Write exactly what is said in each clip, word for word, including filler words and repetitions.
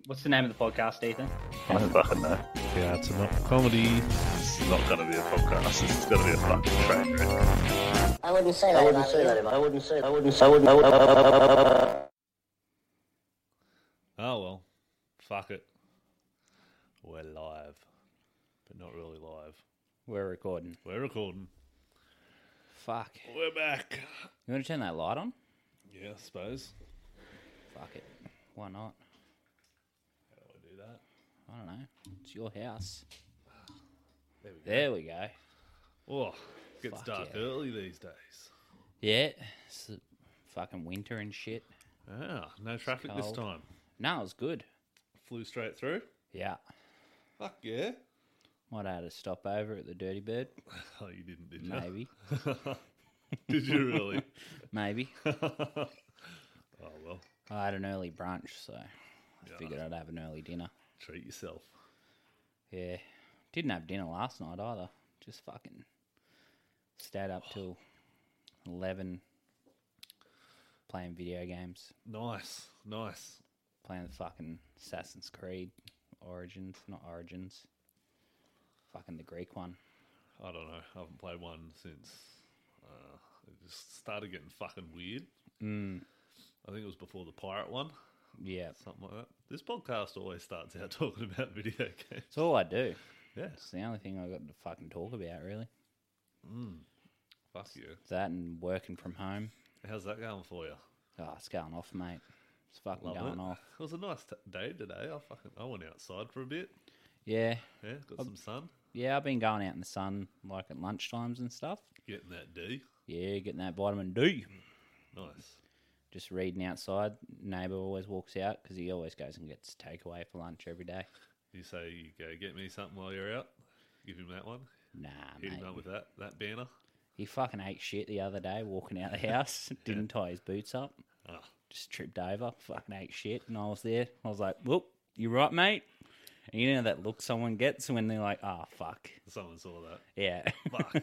What's the name of the podcast, Ethan? I don't fucking know. Yeah, it's not comedy. It's not going to be a podcast. This is going to be a fucking train wreck. I wouldn't say that. I wouldn't say that. I wouldn't say. I wouldn't say. I wouldn't. I wouldn't. Oh well, fuck it. We're live, but not really live. We're recording. We're recording. Fuck. We're back. You want to turn that light on? Yeah, I suppose. Fuck it. Why not? How do I do that? I don't know. It's your house. There we go. There we go. Oh, it gets Fuck dark yeah. early these days. Yeah. It's the fucking winter and shit. Ah, no traffic this cold. time. No, it was good. Flew straight through. Yeah. Fuck yeah. Might have had a stop over at the Dirty Bird. Oh, you didn't, did you? Maybe. Did you really? Maybe. Oh well, I had an early brunch, so I Yeah. figured I'd have an early dinner. treat yourself. Yeah. Didn't have dinner last night either. Just fucking stayed up till eleven playing video games. Nice, nice. Playing the fucking Assassin's Creed Origins, not Origins. Fucking the Greek one. I don't know. I haven't played one since uh, it just started getting fucking weird. Mm, I think it was before the pirate one, yeah. something like that. This podcast always starts out talking about video games. It's all I do. Yeah, It's the only thing I got to fucking talk about, really. fuck you. That and working from home. How's that going for you? Oh, it's going off, mate. It's fucking Loving going it. off. It was a nice t- day today. I fucking I went outside for a bit. Yeah. Yeah, got some sun. Yeah, I've been going out in the sun, like at lunchtimes and stuff. Getting that D. Yeah, getting that vitamin D. Nice. Just reading outside. Neighbour always walks out because he always goes and gets takeaway for lunch every day. You say you go get me something while you're out. Give him that one. Nah, Hit mate. him up with that that banner. He fucking ate shit the other day walking out the house. Didn't tie his boots up. Ah, Just tripped over. Fucking ate shit. And I was there. I was like, whoop, you right, mate? And you know that look someone gets when they're like, oh, fuck. someone saw that. Yeah. Fuck.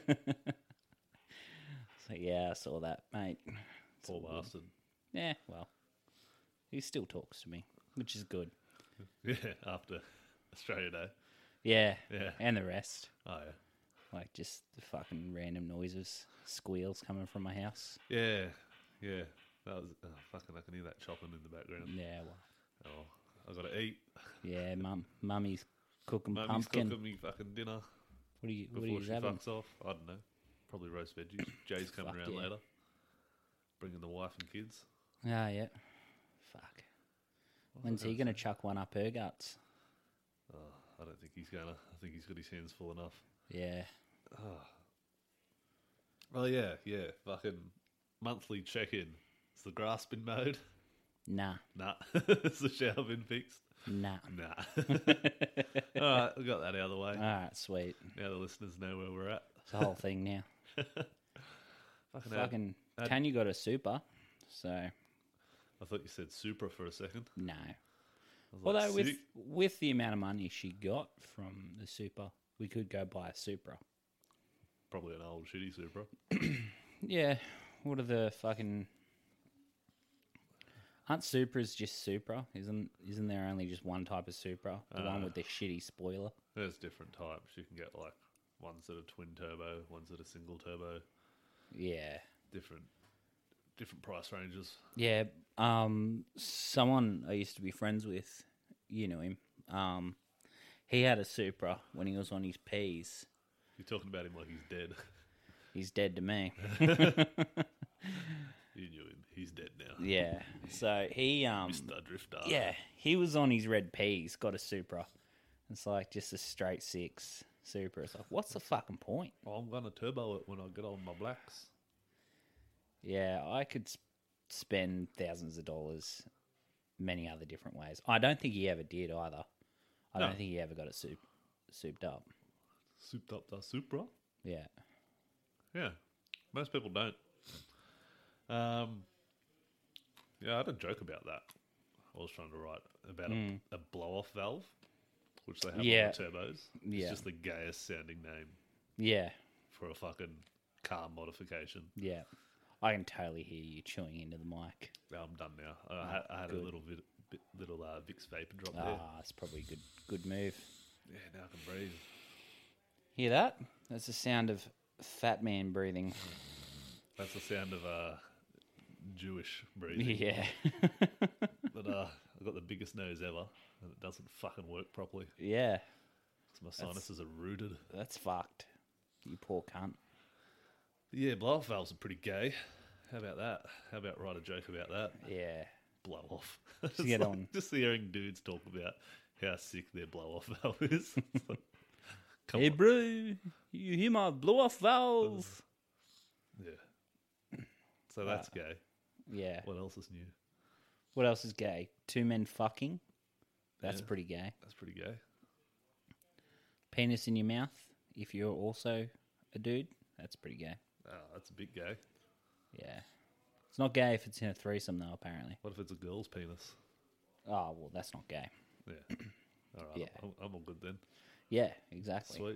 So, yeah, I saw that, mate. It's Poor all good. bastard. Yeah, well, he still talks to me, which is good. Yeah, after Australia Day. Yeah. Yeah. And the rest. Oh yeah. Like just the fucking random noises, squeals coming from my house. Yeah, yeah. That was oh, fucking. I can hear that chopping in the background. Yeah, well, Oh, I gotta eat. yeah, mum, mummy's cooking Mummy's pumpkin. cooking me fucking dinner What are you, what are before you she having? fucks off. I don't know. Probably roast veggies. Jay's coming Fuck around yeah. later, bringing the wife and kids. Ah, yeah. Fuck. When's he gonna chuck one up her guts? Oh, I don't think he's gonna. I think he's got his hands full enough. Yeah. Oh yeah, yeah. Fucking monthly check-in. Has the grass been mowed? Nah. Nah. Has the shower been fixed? Nah. Nah. All right, we got that out of the way. All right, sweet. Now the listeners know where we're at. It's the whole thing now. Fucking, hell. Fucking I'd- Tanya got a super, so I thought you said Supra for a second. no. I was Although like, with sick. with the amount of money she got from the super, we could go buy a Supra. Probably an old shitty Supra. Yeah. What are the fucking? Aren't Supras just Supra? Isn't isn't there only just one type of Supra? The one Uh. with the shitty spoiler. There's different types. You can get like ones that are twin turbo, ones that are single turbo. Yeah. Different, different price ranges. Yeah. Um. Someone I used to be friends with, you know him. Um. He had a Supra when he was on his P's. You're talking about him like he's dead. He's dead to me. You knew him. He's dead now. Yeah. So he um. Mister Drifter. Yeah, he was on his red P's, got a Supra. It's like just a straight six Supra. It's like, what's the fucking point? Well, I'm gonna turbo it when I get on my blacks. Yeah, I could s- spend thousands of dollars many other different ways. I don't think he ever did either. I No. don't think he ever got it soup, souped up. Souped up the Supra. Yeah. Yeah, most people don't. Um, yeah, I had a joke about that. I was trying to write about a, a blow-off valve, which they have Hmm. Yeah. on the turbos. It's Yeah. just the gayest sounding name Yeah. for a fucking car modification. Yeah. I can totally hear you chewing into the mic. Yeah, I'm done now. I, had, I had a good. little bit, bit, little uh, Vicks vapor drop there. Ah, it's probably a good good move. Yeah, now I can breathe. Hear that? That's the sound of fat man breathing. That's the sound of uh, Jewish breathing. Yeah. But uh, I've got the biggest nose ever, and it doesn't fucking work properly. Yeah. So my sinuses are rooted. That's fucked. You poor cunt. Yeah, blow off valves are pretty gay. How about that? How about write a joke about that? Yeah. Blow off. Just It's get like on. Just hearing dudes talk about how sick their blow off valve is. It's like, come Hey, on. bro, you hear my blow off valve? Yeah. So that's gay. Yeah. What else is new? What else is gay? Two men fucking. That's Yeah. pretty gay. That's pretty gay. Penis in your mouth. If you're also a dude, that's pretty gay. Oh, that's a bit gay. Yeah. It's not gay if it's in a threesome, though, apparently. What if it's a girl's penis? Oh, well, that's not gay. Yeah. All right. Yeah. I'm, I'm all good then. Yeah, exactly. Sweet.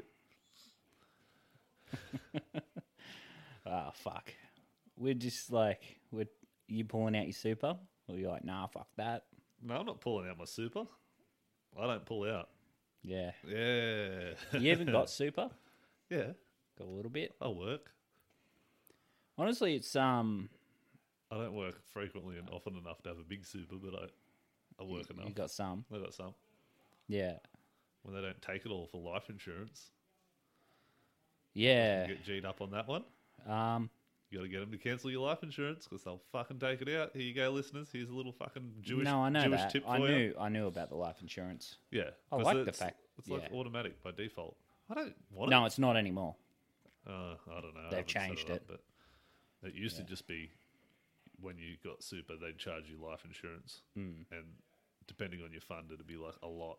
Oh, fuck. We're just like, we're you pulling out your super? Or you're like, nah, fuck that. No, I'm not pulling out my super. I don't pull out. Yeah. Yeah. You haven't got super? Yeah. Got a little bit. I'll work. Honestly, it's, um, I don't work frequently and often enough to have a big super, but I, I work enough. you got some. I got some. Yeah. When they don't take it all for life insurance, Yeah. you get G'd up on that one. Um, You got to get them to cancel your life insurance because they'll fucking take it out. Here you go, listeners. Here's a little fucking Jewish, no, I know Jewish that. tip for I you. knew, I knew about the life insurance. Yeah. I 'cause like the it's, fact- It's like yeah. automatic by default. I don't want No, it. it's not anymore. Uh, I don't know. I They've haven't set changed up, it. But it used to just be when you got super, they'd charge you life insurance. Hmm. And depending on your fund, it'd be like a lot.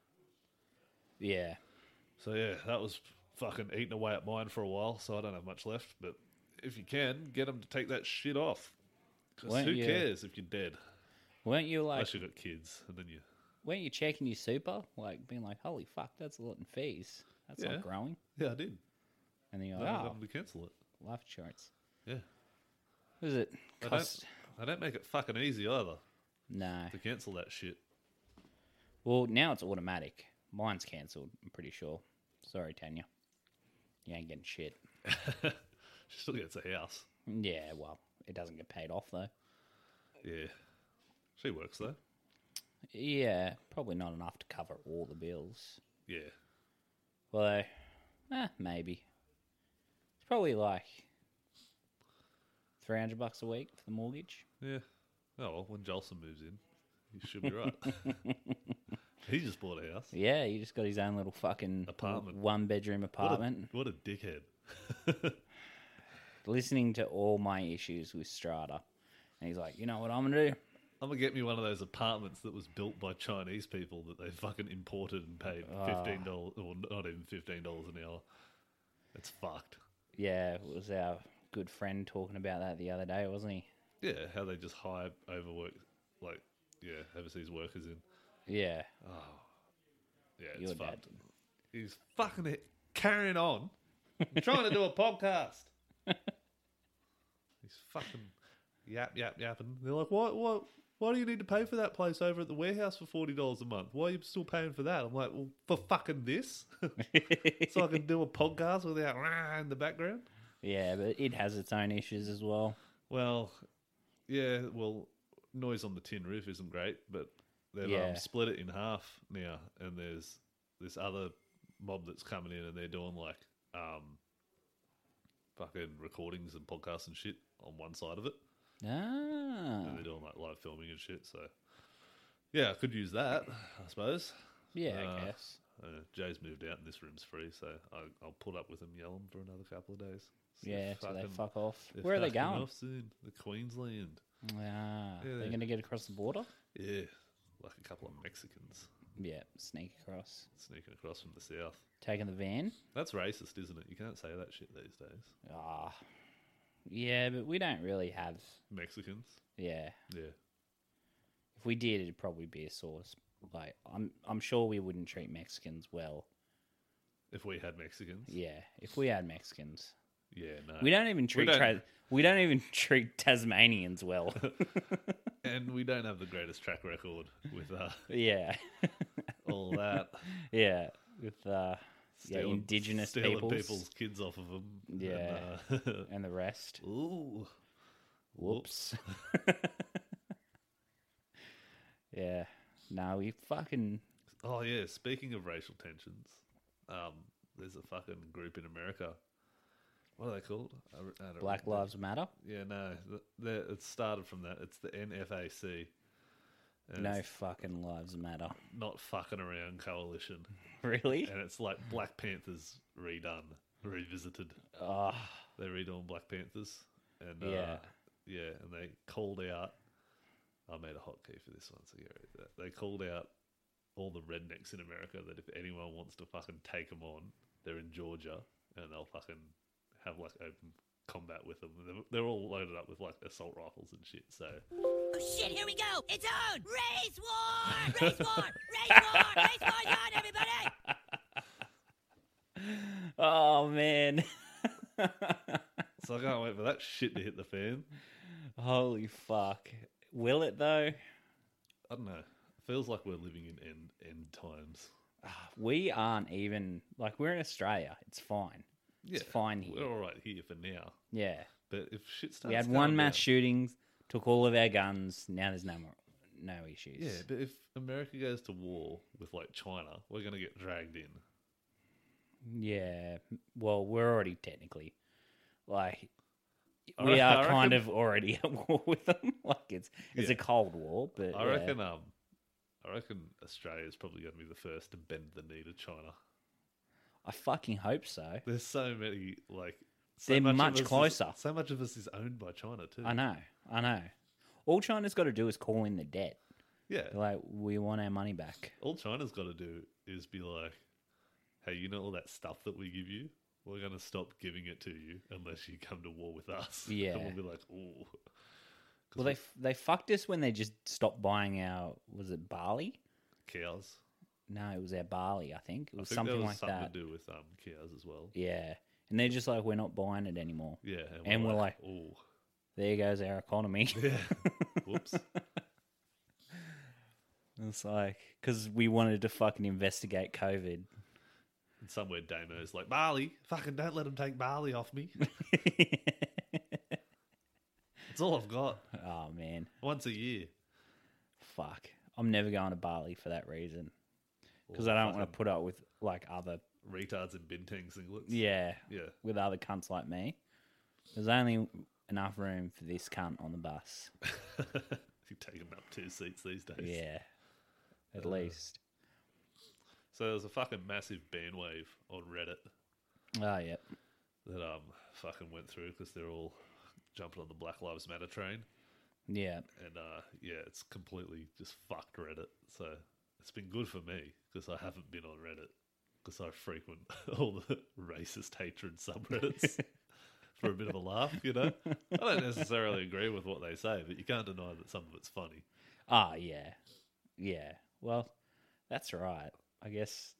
Yeah. So yeah, that was fucking eating away at mine for a while, so I don't have much left. But if you can, get them to take that shit off. Because Weren't who you- cares if you're dead? Weren't you like, Unless you've got kids, and then you... weren't you checking your super? Like being like, holy fuck, that's a lot in fees. That's Yeah. not growing. Yeah, I did. And then you're I like, got oh, them to cancel it. life insurance. Yeah. What is it? They Cost? don't, they don't make it fucking easy either No. to cancel that shit. Well, now it's automatic. Mine's cancelled, I'm pretty sure. Sorry, Tanya. You ain't getting shit. She still gets a house. Yeah, well, it doesn't get paid off, though. Yeah. She works, though. Yeah, probably not enough to cover all the bills. Yeah. Although, eh, maybe. It's probably like three hundred bucks a week for the mortgage. Yeah. Oh, well, when Jolson moves in, he should be right. He just bought a house. Yeah, he just got his own little fucking Apartment. one bedroom What a, apartment. what a dickhead. Listening to all my issues with Strata. And he's like, you know what I'm going to do? I'm going to get me one of those apartments that was built by Chinese people that they fucking imported and paid fifteen dollars, or not even fifteen dollars an hour. It's fucked. Yeah, it was our good friend talking about that the other day, wasn't he? Yeah, how they just hire overwork, like, yeah, overseas workers in. Yeah. Yeah, it's Your dad. fucked. He's fucking it, carrying on. I'm trying to do a podcast. He's fucking yap, yap, yapping. They're like, what, what, why do you need to pay for that place over at the warehouse for forty dollars a month? Why are you still paying for that? I'm like, well, for fucking this? So I can do a podcast without rah in the background? Yeah, but it has its own issues as well. Well, yeah, well, noise on the tin roof isn't great, but they've Yeah. um, split it in half now, and there's this other mob that's coming in, and they're doing like um, fucking recordings and podcasts and shit on one side of it, Ah. and they're doing like live filming and shit. So, yeah, I could use that, I suppose. Yeah, Uh, I guess. Uh, Jay's moved out, and this room's free, so I, I'll put up with him yelling for another couple of days. So Yeah, so they fucking- fuck off. they're Where are they fucking going? Off soon. The Queensland. Ah, Yeah, they're they- going to get across the border? Yeah, like a couple of Mexicans Yeah, sneak across. sneaking across from the south. Taking the van? That's racist, isn't it? You can't say that shit these days. Ah. Yeah, but we don't really have. Mexicans. Yeah. Yeah. If we did, it'd probably be a source. Like, I'm, I'm sure we wouldn't treat Mexicans well. If we had Mexicans. Yeah, if we had Mexicans. Yeah, no. We don't even treat don't- Tra- we don't even treat Tasmanians well. And we don't have the greatest track record with uh, Yeah. all that. Yeah. With uh, yeah, Stealing- indigenous stealing peoples, people's kids off of them. Yeah. And, uh, and the rest. ooh. Whoops. Yeah. No, we fucking. Oh yeah. Speaking of racial tensions, um, there's a fucking group in America. What are they called? I, I don't Black remember. Lives Matter. Yeah, no. th- the- It started from that. It's the N F A C. And No it's fucking lives matter. not fucking around coalition. Really? And it's like Black Panthers redone, revisited. Oh, They're redoing Black Panthers. And uh, Yeah. yeah, and they called out. I made a hotkey for this one, so you read that. They called out all the rednecks in America that if anyone wants to fucking take them on, they're in Georgia and they'll fucking have like open combat with them. They're, they're all loaded up with like assault rifles and shit. So Oh shit, here we go! It's on! Race war! Race war! Race war! Race war's on, everybody! oh man. so I can't wait for that shit to hit the fan. Holy fuck. Will it though? I don't know. Feels like we're living in end end times. We aren't even like we're in Australia. It's fine. It's fine here. We're all right here for now. Yeah. But if shit starts, We had going one mass down- shootings, took all of our guns. Now there's no more, no issues. Yeah, but if America goes to war with like China, we're gonna get dragged in. Yeah. Well, we're already technically like I we re- are I kind reckon- of already at war with them. Like it's it's Yeah. a cold war, but I yeah. reckon. Um, I reckon Australia is probably going to be the first to bend the knee to China. I fucking hope so. There's so many like. So They're much of much us is- closer. so much of us is owned by China too. I know. I know. All China's got to do is call in the debt. Yeah. They're like, we want our money back. All China's got to do is be like, "Hey, you know all that stuff that we give you? We're going to stop giving it to you unless you come to war with us." Yeah. And we'll be like, "Ooh." 'Cause Well, they f- they fucked us when they just stopped buying our, was it barley? cows. No, it was our barley, I think. It I was think something there was like something that. to do with um cows as well. Yeah. And they're just like, we're not buying it anymore. Yeah, And we're like- "Ooh, There goes our economy. yeah, whoops." It's like, because we wanted to fucking investigate COVID. And somewhere Damo's like, "Barley, fucking don't let them take barley off me." That's all I've got. Oh, man. Once a year. Fuck. I'm never going to Bali for that reason. Because Or I don't want fucking to put up with, like, other, retards in bintang singlets. yeah, Yeah. with other cunts like me. There's only enough room for this cunt on the bus. You take them up two seats these days. Yeah. At Uh, least. So there's a fucking massive bandwave on Reddit Oh, yeah. that um fucking went through because they're all jumping on the Black Lives Matter train. Yeah. And uh yeah, it's completely just fucked Reddit. So it's been good for me because I haven't been on Reddit because I frequent all the racist hatred subreddits for a bit of a laugh, you know? I don't necessarily agree with what they say, but you can't deny that some of it's funny. Ah, yeah. Yeah. Well, that's right. I guess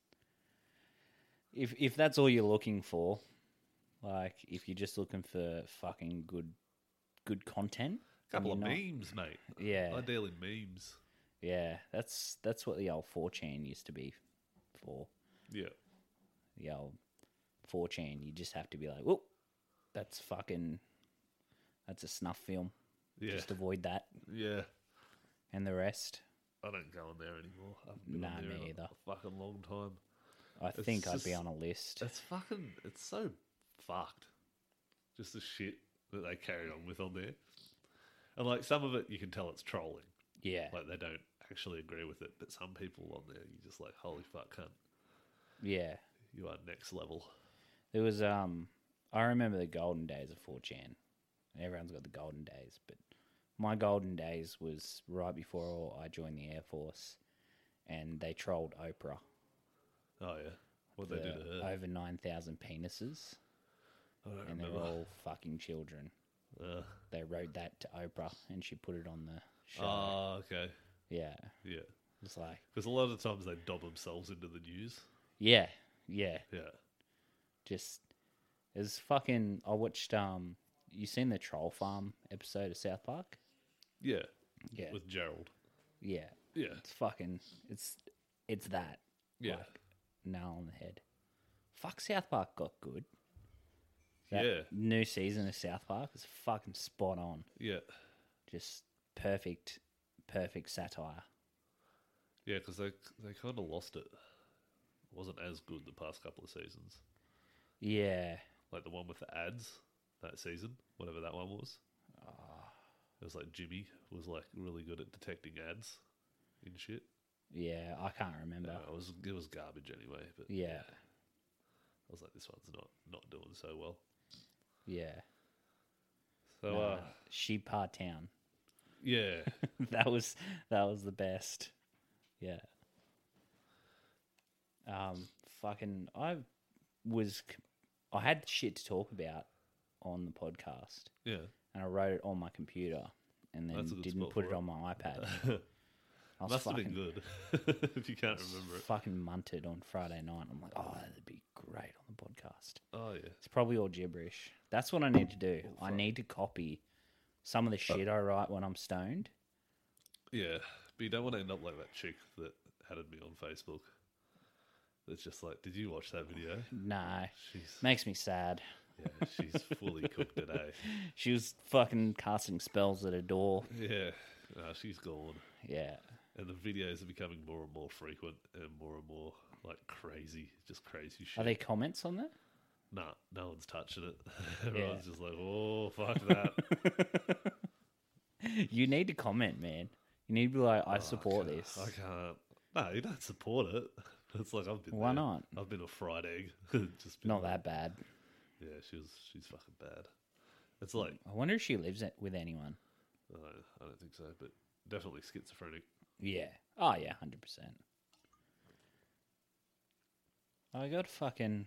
if if that's all you're looking for, like if you're just looking for fucking good good content, A couple of you're not- memes, mate. Yeah. Ideally memes. Yeah, that's that's what the old four chan used to be for. Yeah. The old four chan, you just have to be like, "Whoop, that's fucking, that's a snuff film." Yeah. Just avoid that Yeah. and the rest. I don't go on there anymore. I haven't been Nah, on there me in a, either. a fucking long time. I It's think I'd be just- on a list. It's fucking, it's so fucked. Just the shit that they carry on with on there. And like some of it, you can tell it's trolling. Yeah, Like they don't actually agree with it. But some people on there, you just like, holy fuck, cunt. yeah. You are next level. There was um, I remember the golden days of four chan. Everyone's got the golden days, but my golden days was right before I joined the Air Force, and they trolled Oprah. Oh, yeah. What they do the to her. over nine thousand penises, I don't and they're remember. all fucking children. Uh, They wrote that to Oprah, and she put it on the show. oh, okay. yeah, Yeah. it's like, Because a lot of times they dob themselves into the news. yeah, yeah. Yeah. Just there's fucking. I watched um. You seen the Troll Farm episode of South Park? Yeah. Yeah. with Gerald. Yeah. Yeah, It's fucking. It's it's that. yeah, Like, nail on the head. Fuck, South Park got good. That yeah, new season of South Park is fucking spot on. yeah, Just perfect, perfect satire. yeah. Because they they kind of lost it. It wasn't as good the past couple of seasons. Yeah. Like the one with the ads that season, whatever that one was. Ah. It was like Jimmy was like really good at detecting ads and shit. Yeah, I can't remember. Uh, it was it was garbage anyway. But Yeah. I was like, this one's not not doing so well. Yeah. So Nah, uh, Sheep Part Town. yeah, that was that was the best. Yeah. Um, fucking, I was, I had shit to talk about on the podcast, yeah. and I wrote it on my computer, and then That's a good didn't spot put for it it. on my iPad. I was Must have fucking, been good if you can't remember it. fucking munted on Friday night. I'm like, oh, that'd be great on the podcast. Oh yeah, It's probably all gibberish. That's what I need to do. I need to copy some of the shit I write when I'm stoned. yeah. But you don't want to end up like that chick that added me on Facebook. It's just like, did you watch that video? No, She's makes me sad. yeah, she's fully cooked today. She was fucking casting spells at a door. Yeah, no, she's gone. Yeah. And the videos are becoming more and more frequent and more and more like crazy, just crazy shit. Are there comments on that? Nah, no one's touching it. Everyone's just like, oh, fuck that. You need to comment, man. You need to be like, I support can't- this. I can't. No, you don't support it. It's like I've been. Why there. not? I've been a fried egg. Just been Not like- that bad. Yeah, she was. She's fucking bad. It's like I wonder if she lives it with anyone. uh, I don't think so, but definitely schizophrenic. Yeah. Oh, yeah, one hundred percent. I got a fucking.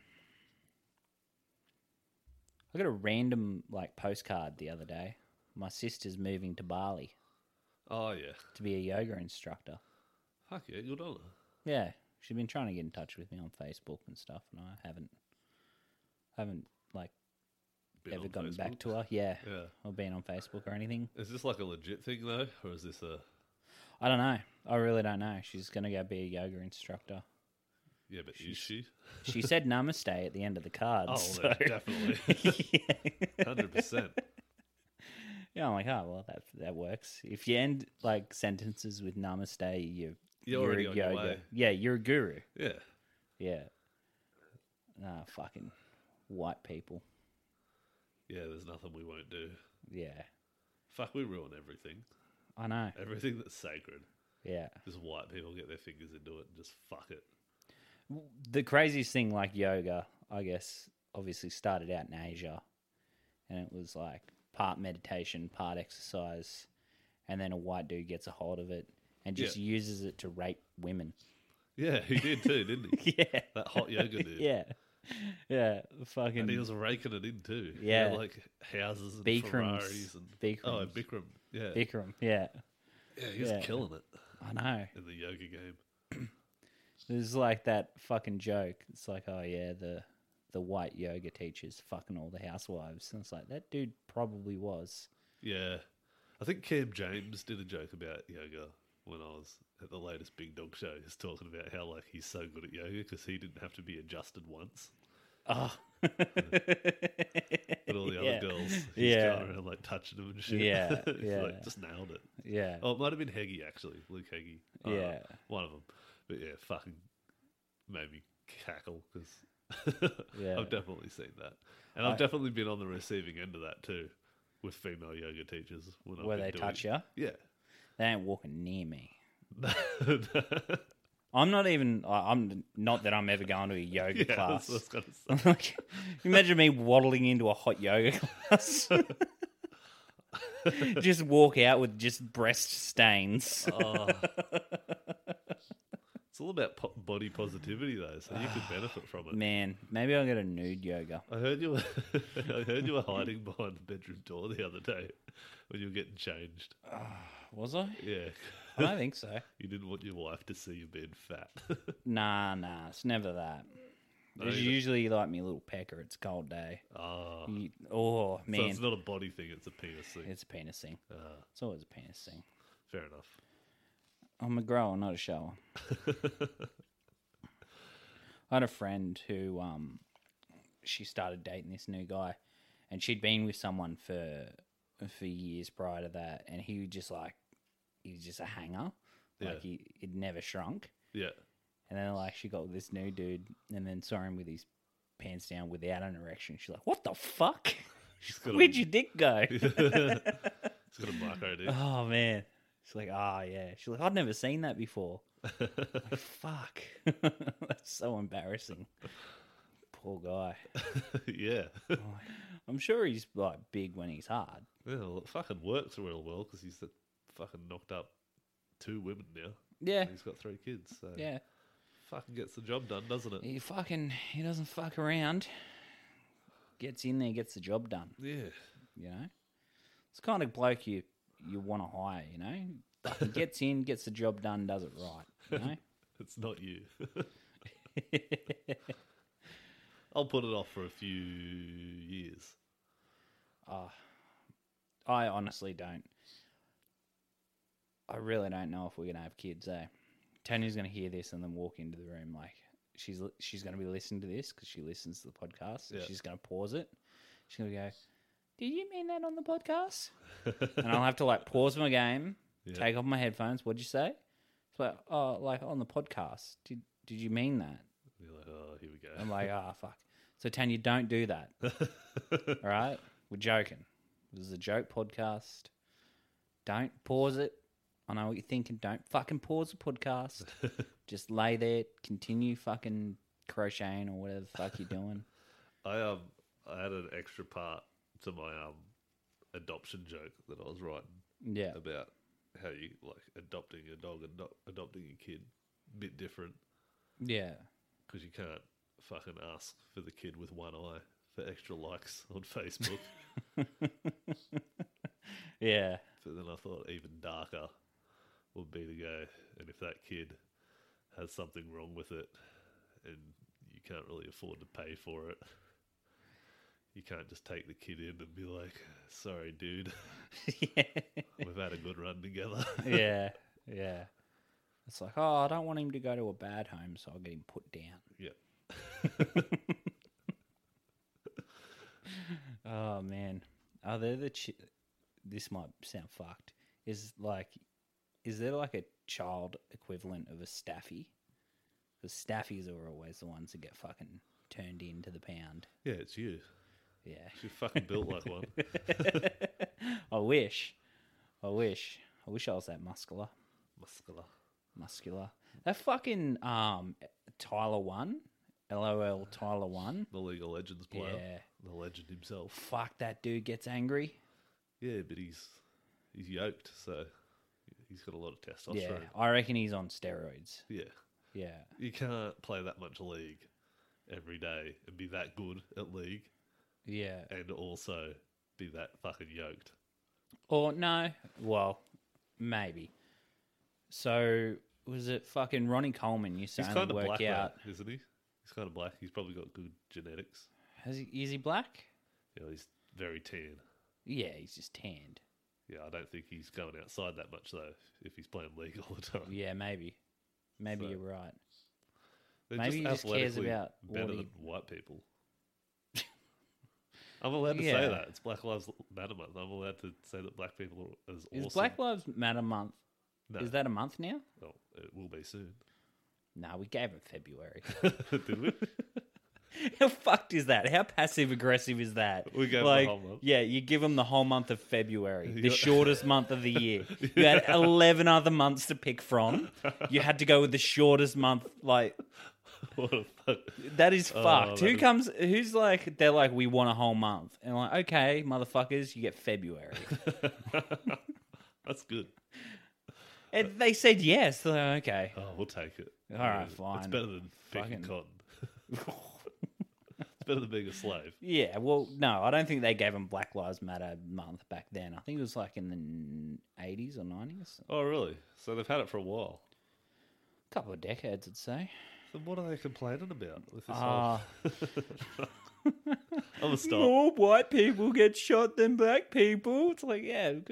I got a random, like, postcard the other day. My sister's moving to Bali Oh yeah, to be a yoga instructor. fuck yeah, good on her. Yeah. She's been trying to get in touch with me on Facebook and stuff, and I haven't. haven't, like, Been ever on gotten back Facebook. to her. Yeah. Yeah, Or been on Facebook or anything. is this like a legit thing though, or is this a? I don't know. I really don't know. She's going to go be a yoga instructor. Yeah, but is she? She said namaste at the end of the card. Oh, so... no, definitely, yeah. hundred percent. Yeah, I'm like, oh, well, that that works. If you end, like, sentences with namaste, you, You're already on your way. Yeah, you're a guru. Yeah, Yeah. Nah, fucking white people. yeah. There's nothing we won't do. Yeah. Fuck, we ruin everything. I know. Everything that's sacred. Yeah. Just white people get their fingers into it and just fuck it. The craziest thing, like yoga, I guess, obviously started out in Asia, and it was like part meditation, part exercise, and then a white dude gets a hold of it and just Yeah. uses it to rape women. Yeah, he did too, didn't he? Yeah, That hot yoga dude. yeah, yeah. Fucking And he was raking it in too. He Yeah. had, like houses and Bikrams. Ferraris and Bikrams. oh, Bikram. Yeah, Bikram. Yeah, yeah, he was yeah. killing it I know. in the yoga game. There's like that fucking joke. It's like, oh yeah, the the white yoga teachers fucking all the housewives, and it's like that dude probably was. Yeah, I think Cam James did a joke about yoga when I was at the latest Big Dog show. He's talking about how like he's so good at yoga because he didn't have to be adjusted once. Oh, But all the other Yeah. girls, he's Yeah. going around like touching them and shit. Yeah, He's, yeah. like, just nailed it. yeah. Oh, it might have been Heggie actually, Luke Heggie. I don't know, Yeah. one of them. But yeah, fucking made me cackle because Yeah. I've definitely seen that, and I've I- definitely been on the receiving end of that too, with female yoga teachers when I've Where been they doing- touch you, Yeah. they ain't walking near me. I'm not even. I- I'm not that I'm ever going to a yoga Yeah, class. that's what I was I'm gonna like, imagine me waddling into a hot yoga class. Just walk out with just breast stains. say. Oh. It's all about po- body positivity though, so you could benefit from it. Man, maybe I'll get a nude yoga. I heard you. Were, I heard you were hiding behind the bedroom door the other day when you were getting changed. Was I? Yeah, I don't think so. you didn't want your wife to see you being fat. Nah, nah, it's never that. No, It's you don't- usually like me little pecker. It's a cold day. Ah, You- oh so man, it's not a body thing; it's a penis thing. it's a penis thing. Ah, It's always a penis thing. Fair enough. I'm a grower, not a shower. I had a friend who um, she started dating this new guy, and she'd been with someone for for years prior to that, and he was just like, he was just a hanger, like Yeah. he it never shrunk. Yeah. And then like she got with this new dude, and then saw him with his pants down without an erection. She's like, "What the fuck? got a- Where'd your dick go?" It's got a micro, dude. Oh man. She's like, "Oh yeah." She's like, "I'd never seen that before." Like, fuck. That's so embarrassing. Poor guy. Yeah. I'm sure he's like big when he's hard. Yeah, well, it fucking works real well because he's fucking knocked up two women now. Yeah. And he's got three kids, so Yeah. fucking gets the job done, doesn't it? He fucking he doesn't fuck around. Gets in there, gets the job done. Yeah. You know? It's the kind of bloke you you want to hire, you know? Fucking gets in, gets the job done, does it right. You know? It's not you. I'll put it off for a few years. I honestly don't. I really don't know if we're gonna have kids. Eh? Tony's gonna hear this and then walk into the room like she's she's gonna be listening to this because she listens to the podcast. And Yeah. She's gonna pause it. She's gonna go, "Did you mean that on the podcast?" And I'll have to like pause my game, Yeah. take off my headphones. What'd you say? It's like, oh, like on the podcast. Did did you mean that? You're like, oh, here we go. I'm like, ah, fuck. So Tanya, don't do that. All right, we're joking. This is a joke podcast. Don't pause it. I know what you're thinking. Don't fucking pause the podcast. Just lay there, continue fucking crocheting or whatever the fuck you're doing. I um I had an extra part to my um adoption joke that I was writing Yeah. about how you like adopting a dog and ado- adopting a kid, bit different Yeah. because you can't fucking ask for the kid with one eye for extra likes on Facebook. Yeah. But then I thought even darker would be to go, and if that kid has something wrong with it and you can't really afford to pay for it, you can't just take the kid in and be like, sorry, dude, yeah. we've had a good run together. Yeah. Yeah. It's like, oh, I don't want him to go to a bad home, so I'll get him put down. Yeah. Oh man, are there the? Chi- this might sound fucked. Is like, is there like a child equivalent of a staffy? Because staffies are always the ones that get fucking turned into the pound. Yeah, it's you. Yeah. You fucking built like one. I wish. I wish. I wish I was that muscular. Muscular. Muscular. That fucking um Tyler one. L O L Tyler one. The League of Legends player. Yeah. The legend himself. Fuck, that dude gets angry. Yeah, but he's he's yoked, so he's got a lot of testosterone. Yeah. I reckon he's on steroids. Yeah. Yeah. You can't play that much League every day and be that good at League Yeah. and also be that fucking yoked. Or no. Well, maybe. So was it fucking Ronnie Coleman used to He's only kind of work black, out? though, isn't he? He's kind of black. He's probably got good genetics. Has he, is he black? You know, he's very tan. Yeah, he's just tanned. Yeah, I don't think he's going outside that much, though, if he's playing League all the time. Yeah, maybe. Maybe So- you're right. They're Maybe he just cares athletically about better what he- than white people. I'm allowed to Yeah. say that. It's Black Lives Matter month. I'm allowed to say that black people are as Is awesome. Black Lives Matter month? No. Is that a month now? Well, it will be soon. No, we gave him February. Did we? How fucked is that? How passive aggressive is that? We gave him the like, whole month. Yeah, you give them the whole month of February, the got- shortest month of the year. You had eleven other months to pick from. You had to go with the shortest month. Like, What a fuck. that is Oh, fucked. that Who is- comes? Who's like? They're like, we want a whole month, and I'm like, okay, motherfuckers, you get February. That's good. And they said yes. So, okay. Oh, we'll take it. All right, It's fine. better than picking Fucking- cotton. It's better than being a slave. Yeah, well, no, I don't think they gave them Black Lives Matter month back then. I think it was like in the eighties or nineties. Oh, really? So they've had it for a while. A couple of decades, I'd say. Then what are they complaining about with this Ah. whole... I'm gonna stop. More white people get shot than black people. It's like, yeah, because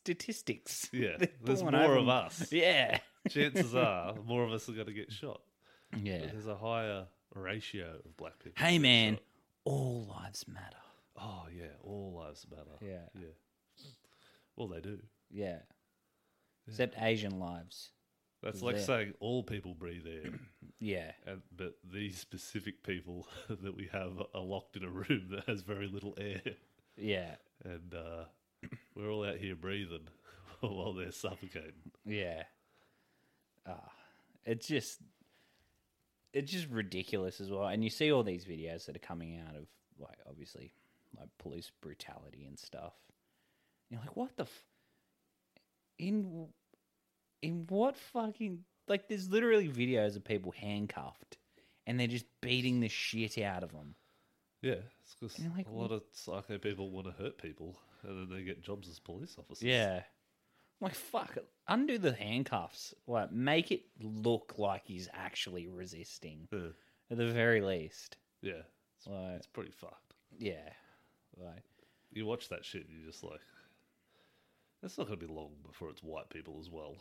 statistics. Yeah, They're there's pulling more over of them. us. Yeah. Chances are more of us are going to get shot. Yeah. There's a higher ratio of black people. Hey, getting man, shot. all lives matter. Oh yeah, all lives matter. Yeah. yeah. Well, they do. Yeah. Except Asian lives. That's Is like there. saying all people breathe air, Yeah. and but these specific people that we have are locked in a room that has very little air, Yeah. and uh, we're all out here breathing while they're suffocating. Yeah. Ah, it's just, it's just ridiculous as well. And you see all these videos that are coming out of, like, obviously, like police brutality and stuff. You're like, what the? F- in, in what fucking like? There's literally videos of people handcuffed, and they're just beating the shit out of them. Yeah, it's because You're like, a lot of psycho people want to hurt people, and then they get jobs as police officers. Yeah. I'm like, fuck, undo the handcuffs. Like, make it look like he's actually resisting, yeah, at the very least. yeah. It's, Like, it's pretty fucked. yeah. Like, You watch that shit, and you're just like, it's not going to be long before it's white people as well.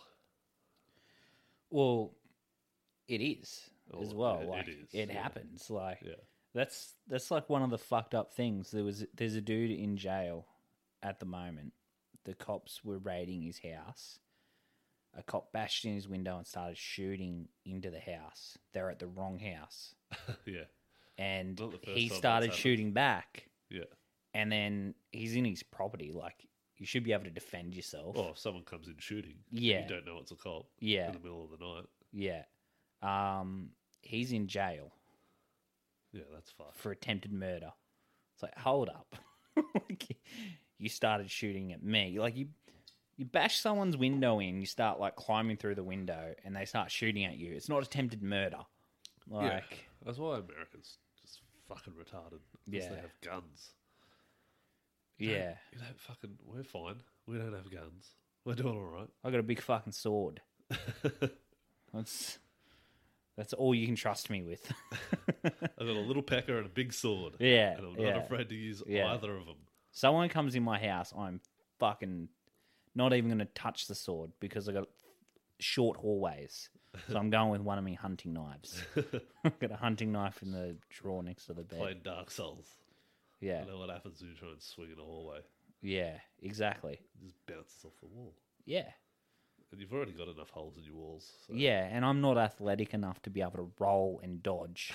well, it is as Oh, well. it- it like, is, it yeah. happens. Like, Yeah. that's that's like one of the fucked up things. There was there's a dude in jail at the moment. The cops were raiding his house. A cop bashed in his window and started shooting into the house. They're at the wrong house. yeah, And Not the first he time started that's happened. shooting back. yeah. And then he's in his property. Like, you should be able to defend yourself. Or if someone comes in shooting, and Yeah. you don't know it's a cop Yeah. in the middle of the night. Yeah. Um, he's in jail Yeah, that's fucked. for attempted murder. It's like, hold up. Like, you started shooting at me. Like, you you bash someone's window in, you start, like, climbing through the window, and they start shooting at you. It's not attempted murder. Like, yeah, that's why Americans just fucking retarded. Because Yeah. they have guns. yeah. You don't fucking. We're fine. We don't have guns. We're doing all right. I got a big fucking sword. That's that's all you can trust me with. I've got a little pecker and a big sword. Yeah, and I'm yeah. not afraid to use Yeah. either of them. Someone comes in my house, I'm fucking not even going to touch the sword because I got short hallways. So I'm going with one of my hunting knives. I've got a hunting knife in the drawer next to the bed. Playing Dark Souls. Yeah, I know what happens when you try and swing in a hallway. yeah, exactly. It just bounces off the wall. Yeah, And you've already got enough holes in your walls. So. yeah, and I'm not athletic enough to be able to roll and dodge.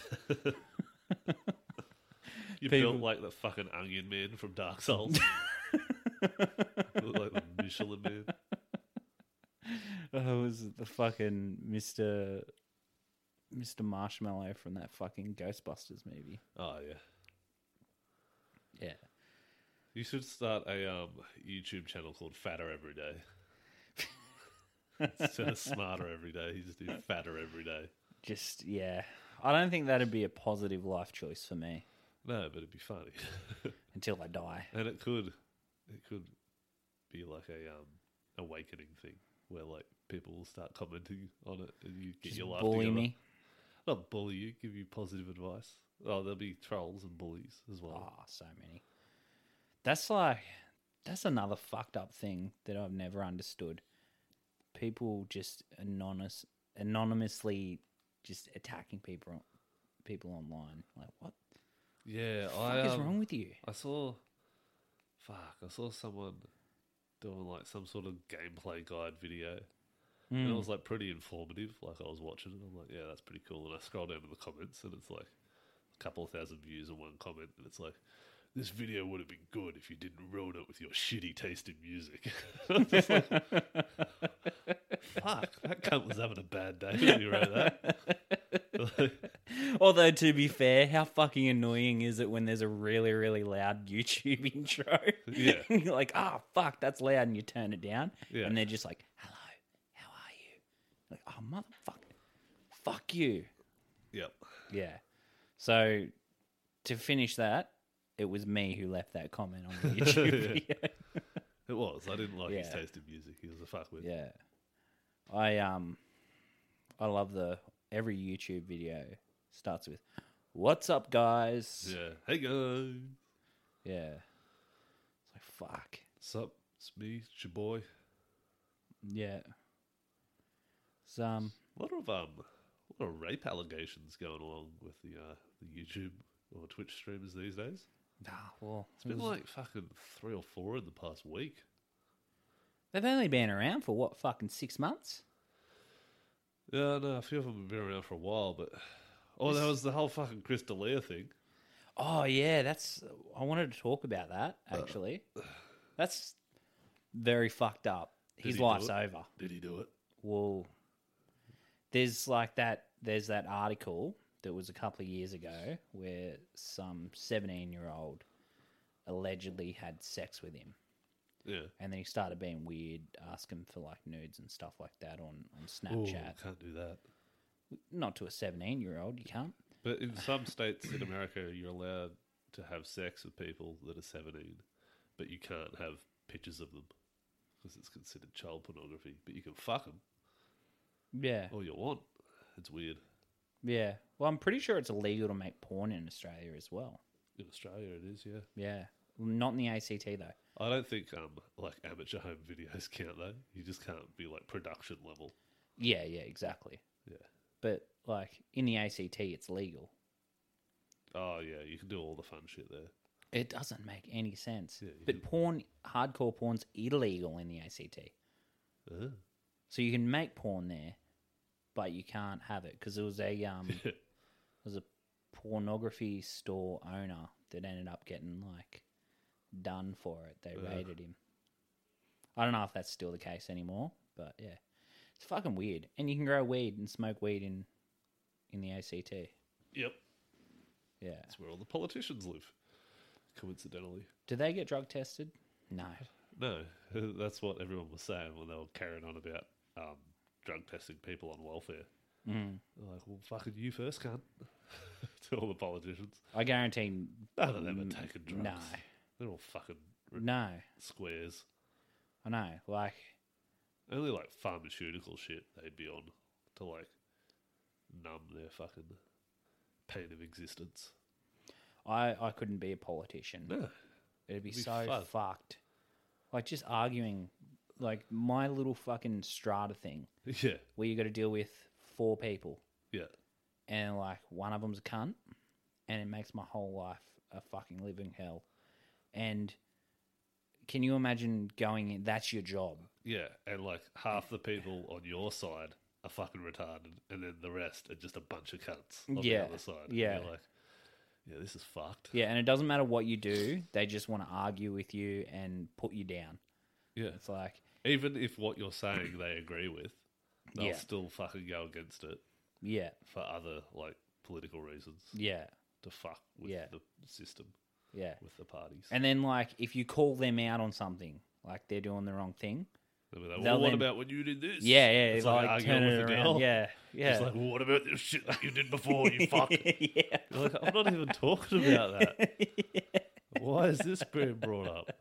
You People- built like the fucking Onion Man from Dark Souls. Look like the Michelin Man. Oh, it was the fucking Mister Mister Marshmallow from that fucking Ghostbusters movie. Oh, yeah. Yeah. You should start a um, YouTube channel called Fatter Every Day. Instead of smarter every day, you just do fatter every day. Just, yeah. I don't think that'd be a positive life choice for me No, but it'd be funny. until I die. And it could it could be like a um, awakening thing where like people will start commenting on it and you get Just your life bully together. me. Not bully you, give you positive advice. Oh, there'll be trolls and bullies as well. Oh, so many. That's like, that's another fucked up thing that I've never understood. People just anonymous, anonymously just attacking people people online. Like, what Yeah, the I fuck is um, wrong with you? I saw fuck, I saw someone doing like some sort of gameplay guide video. And Hmm. it was like pretty informative. Like I was watching it, I'm like, yeah, that's pretty cool. And I scroll down to the comments, and it's like a couple of thousand views in one comment, and it's like, this video would have been good if you didn't ruin it with your shitty taste in music. I'm just like, fuck, that cunt was having a bad day when he wrote that. Although, to be fair, how fucking annoying is it when there's a really, really loud YouTube intro? Yeah. You're like, oh, fuck, that's loud, and you turn it down. Yeah. And they're just like, hello, how are you? Like, oh, motherfucker, fuck you. Yep. Yeah. So, to finish that, it was me who left that comment on the YouTube video. It was. I didn't like his Yeah. taste in music. He was a fuckwit. Yeah. I, um, I love the, every YouTube video starts with, what's up, guys? Yeah. Hey guys. Yeah. It's like, fuck. Sup? It's me. It's your boy. Yeah. So, um, A lot of um, a lot of rape allegations going along with the uh, the YouTube or Twitch streamers these days. ah, well, It's been like fucking three or four in the past week. they've only been around for what, fucking six months? Yeah, no, a few of them have been around for a while, but oh, there was the whole fucking Chris D'Elia thing. Oh yeah, that's. I wanted to talk about that actually. That's very fucked up. His he do life's it? over. Did he do it? Well, there's like that. There's that article that was a couple of years ago where some seventeen-year-old allegedly had sex with him, Yeah. and then he started being weird, asking for like nudes and stuff like that on on Ooh, Snapchat. can't do that. Not to a seventeen-year-old, you can't. But in some states in America, you're allowed to have sex with people that are seventeen, but you can't have pictures of them because it's considered child pornography. But you can fuck them Yeah, all you want. It's weird. yeah. Well, I'm pretty sure it's illegal to make porn in Australia as well. In Australia, it is, yeah. Yeah, not in the A C T though. I don't think um like amateur home videos count though. You just can't be like production level. Yeah, yeah, exactly. Yeah. But like in the A C T, it's legal. Oh yeah, you can do all the fun shit there. It doesn't make any sense. Yeah, you but porn, hardcore porn's illegal in the A C T. Uh, So you can make porn there, but you can't have it because there was a um, there was a pornography store owner that ended up getting like done for it. They Ugh. raided him. I don't know if that's still the case anymore, but yeah, it's fucking weird. And you can grow weed and smoke weed in in the A C T. Yep. Yeah. That's where all the politicians live. Coincidentally. Do they get drug tested? No. No, that's what everyone was saying when they were carrying on about um, drug testing people on welfare. Mm. They're like, well, fucking you first, cunt. To all the politicians. I guarantee. None of them mm, are taking drugs. No. They're all fucking r- No. squares. I know. Like, Only like pharmaceutical shit they'd be on to like numb their fucking pain of existence. I, I couldn't be a politician. No. It'd be It'd be so fun. fucked. Like, just arguing. Like, my little fucking strata thing Yeah. where you got to deal with four people Yeah. and, like, one of them's a cunt and it makes my whole life a fucking living hell. And can you imagine going in? That's your job. Yeah. And like half the people on your side are fucking retarded and then the rest are just a bunch of cunts on Yeah, the other side. And yeah. you're like, yeah, this is fucked. Yeah, and it doesn't matter what you do. They just want to argue with you and put you down. Yeah. It's like, Even if what you're saying they agree with, they'll Yeah. still fucking go against it yeah, for other like political reasons yeah, to fuck with Yeah. the system, yeah. with the parties. And then, like, if you call them out on something, like they're doing the wrong thing, They'll be like, they'll well, what then- about when you did this? yeah, yeah, It's it's like like, arguing turn with it a around. girl. Yeah, yeah. It's like, well, what about this shit that you did before, you fuck? yeah. You're like, I'm not even talking about that. Why is this being brought up?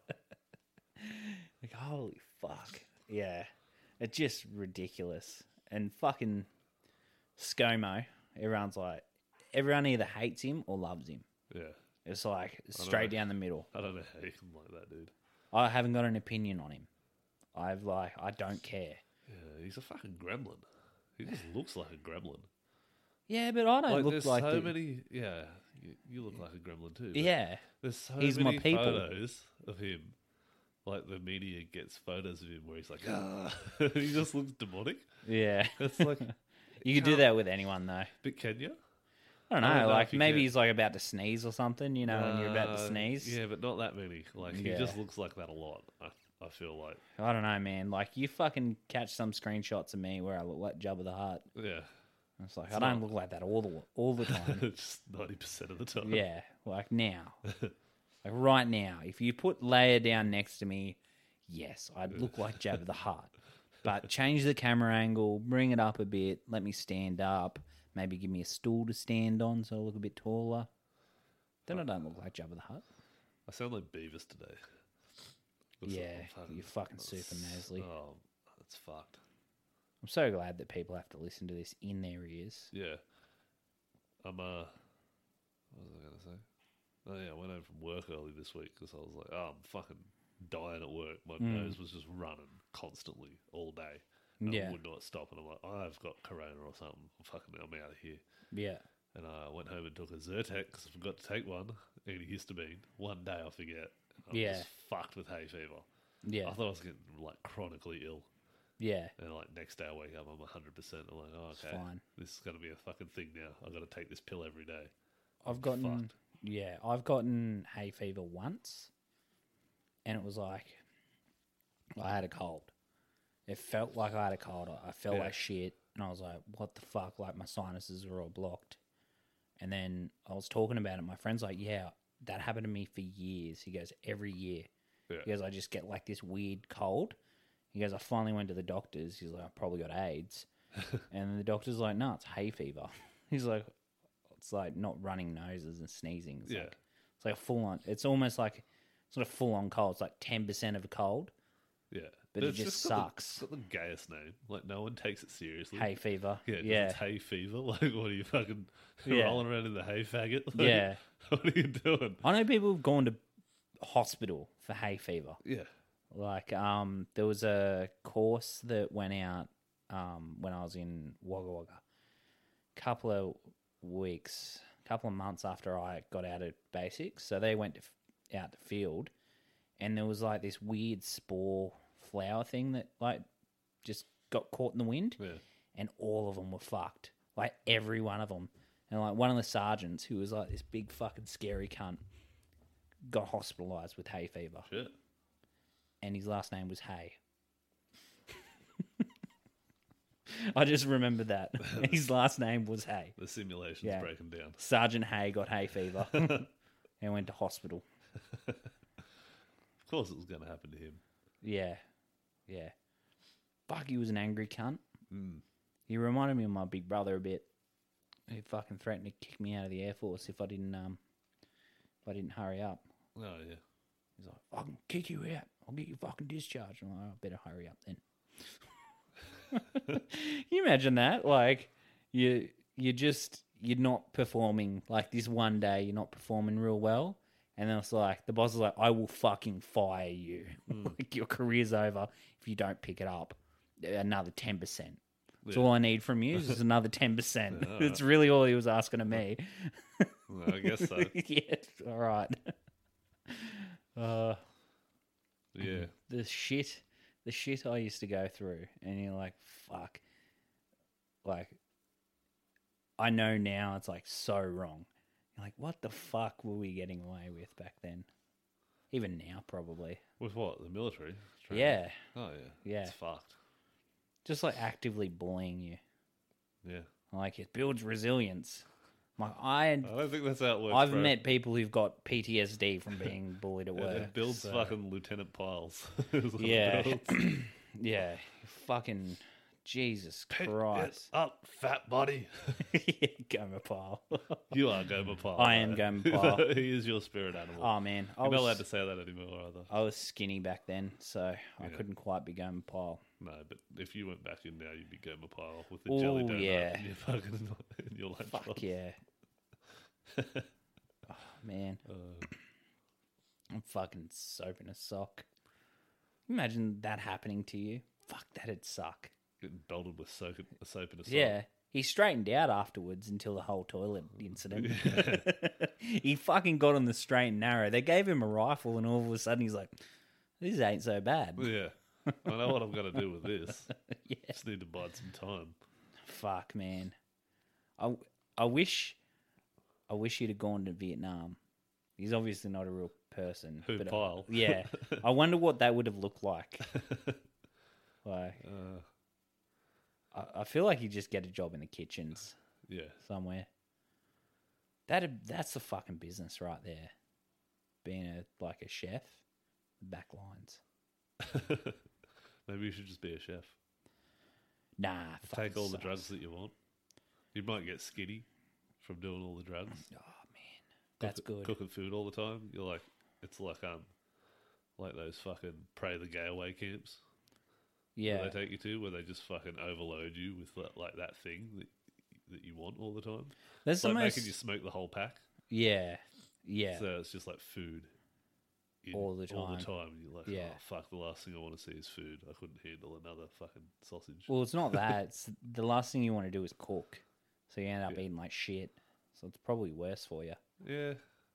Like, holy fuck. Yeah. It's just ridiculous. And fucking ScoMo, everyone's like, everyone either hates him or loves him. Yeah. It's like know. straight down the middle. I don't know how you can like that, dude. I haven't got an opinion on him. I've like, I don't care. Yeah, he's a fucking gremlin. He just looks like a gremlin. Yeah, but I don't Like, look there's like so the- many. Yeah, you, you look like a gremlin too. but Yeah. there's so He's my many people. photos of him. Like the media gets photos of him where he's like, ah, he just looks demonic. Yeah. It's like, You could do that with anyone though. but can you? I don't know, I don't know like if you maybe can. he's like about to sneeze or something, you know, when you're about to Uh, sneeze. Yeah, but not that many. Like he Yeah. just looks like that a lot. I, I feel like, I don't know, man. Like you fucking catch some screenshots of me where I look like Jabba the Hutt. yeah, It's like It's I don't not- look like that all the all the time. just ninety percent of the time. Yeah, like now, like right now, if you put Leia down next to me, yes, I'd look like Jabba the Hutt. But change the camera angle, bring it up a bit, let me stand up, maybe give me a stool to stand on so I look a bit taller. Then I don't look like Jabba the Hutt. I sound like Beavis today. Looks like Yeah, I'm you're fucking super nasally. Oh, that's fucked. I'm so glad that people have to listen to this in their ears. Yeah. I'm, uh, what was I going to say? Oh, yeah, I went home from work early this week because I was like, oh, I'm fucking dying at work. My Mm. nose was just running constantly all day. And Yeah. I would not stop. And I'm like, oh, I've got corona or something. Fucking, I'm out of here. Yeah. And I went home and took a Zyrtec because I forgot to take one. Antihistamine. One day I forget. I Yeah. was fucked with hay fever. Yeah. I thought I was getting like chronically ill. Yeah. And like next day I wake up, I'm one hundred percent. I'm like, oh, It's okay. fine. This is going to be a fucking thing now. I've got to take this pill every day. I've gotten fucked. yeah, I've gotten hay fever once, and it was like I had a cold. It felt like I had a cold. I felt Yeah. like shit, and I was like, "What the fuck?" Like my sinuses were all blocked. And then I was talking about it. My friend's like, "Yeah, that happened to me for years." He goes, "Every year." Yeah. He goes, "I just get like this weird cold." He goes, "I finally went to the doctors." He's like, "I probably got AIDS," and the doctor's like, "No, it's hay fever." He's like, "It's like not running noses and sneezing. It's Yeah. like it's like a full on. It's almost like sort of full on cold. It's like ten percent of a cold, Yeah. but it it's just got the- sucks. it's got the gayest name. Like, no one takes it seriously. Hay fever. Yeah, 'cause Yeah, it's hay fever. Like, what are you fucking Yeah. rolling around in the hay faggot? Like, yeah. What are you doing? I know people who've gone to hospital for hay fever. Yeah. Like, um, there was a course that went out um, when I was in Wagga Wagga. Couple of weeks, couple of months after I got out of basics, so they went to, f- out to field, and there was like this weird spore flower thing that like just got caught in the wind, Yeah. and all of them were fucked. Like every one of them, and like one of the sergeants who was like this big fucking scary cunt got hospitalised with hay fever. Shit. And his last name was Hay. I just remember that. His last name was Hay. The simulation's Yeah. breaking down. Sergeant Hay got hay fever and went to hospital. Of course it was going to happen to him. Yeah. Yeah. Fuck, he was an angry cunt. Mm. He reminded me of my big brother a bit. He fucking threatened to kick me out of the Air Force if I didn't um if I didn't hurry up. Oh, yeah. He's like, I can kick you out. I'll get you fucking discharged. I'm like, oh, I better hurry up then. Can you imagine that? Like, you you just you're not performing like this one day. You're not performing real well, and then it's like the boss is like, I will fucking fire you. Like your career's over if you don't pick it up. Another ten percent. That's Yeah. all I need from you is just another ten percent. That's really all he was asking of me. Well, I guess so. Yeah, all right. Uh, Yeah. the shit, the shit I used to go through, and you're like, fuck. Like, I know now it's like so wrong. You're like, what the fuck were we getting away with back then? Even now, probably. With what? The military? Training? Yeah, Oh, yeah. Yeah. It's fucked. just like actively bullying you. Yeah. Like it builds resilience. Like I, had, I don't think that's how it works. I've bro. met people who've got P T S D from being bullied at Yeah, work. it builds so- fucking Lieutenant Piles. Is what it Yeah. builds. Yeah, fucking Jesus Pick it Christ. up, fat body. Gomer Pyle. You are Gomer Pyle. I am mate. Gomer Pyle. He is your spirit animal. Oh man, I You're not allowed was, to say that anymore either. I was skinny back then, so I Yeah. couldn't quite be Gomer Pyle. No, but if you went back in now, you'd be Gomer Pyle with the Ooh, jelly donut yeah. in your fucking in your lunchbox. Fuck yeah. Oh man, Uh, I'm fucking soaping a sock. Imagine that happening to you. Fuck, that'd suck. getting belted with soap, soap in a sock. Yeah. He straightened out afterwards until the whole toilet incident. He fucking got on the straight and narrow. They gave him a rifle, and all of a sudden he's like, this ain't so bad. Yeah. I know what I'm going to do with this. Yeah. Just need to bide some time. Fuck, man. I, I wish I wish he'd have gone to Vietnam. He's obviously not a real person. Who, but, uh, Pyle? yeah. I wonder what that would have looked like. Like, Uh, I, I feel like he'd just get a job in the kitchens yeah. somewhere. That that's the fucking business right there. Being a like a chef, back lines. Maybe you should just be a chef. Nah, Take fucking all the sucks. drugs that you want. You might get skinny from doing all the drugs. Oh man, that's Cook- good. Cooking food all the time. You're like, it's like um, like those fucking pray the gay away camps. Yeah, Where they take you to, where they just fucking overload you with like, like that thing that that you want all the time. that's It's the like most. making you smoke the whole pack. Yeah, yeah, So it's just like food in all the all the time. time. And you're like, Yeah. oh, fuck, the last thing I want to see is food. I couldn't handle another fucking sausage. Well, it's not that. It's the last thing you want to do is cook, so you end up Yeah. eating like shit. So it's probably worse for you. Yeah.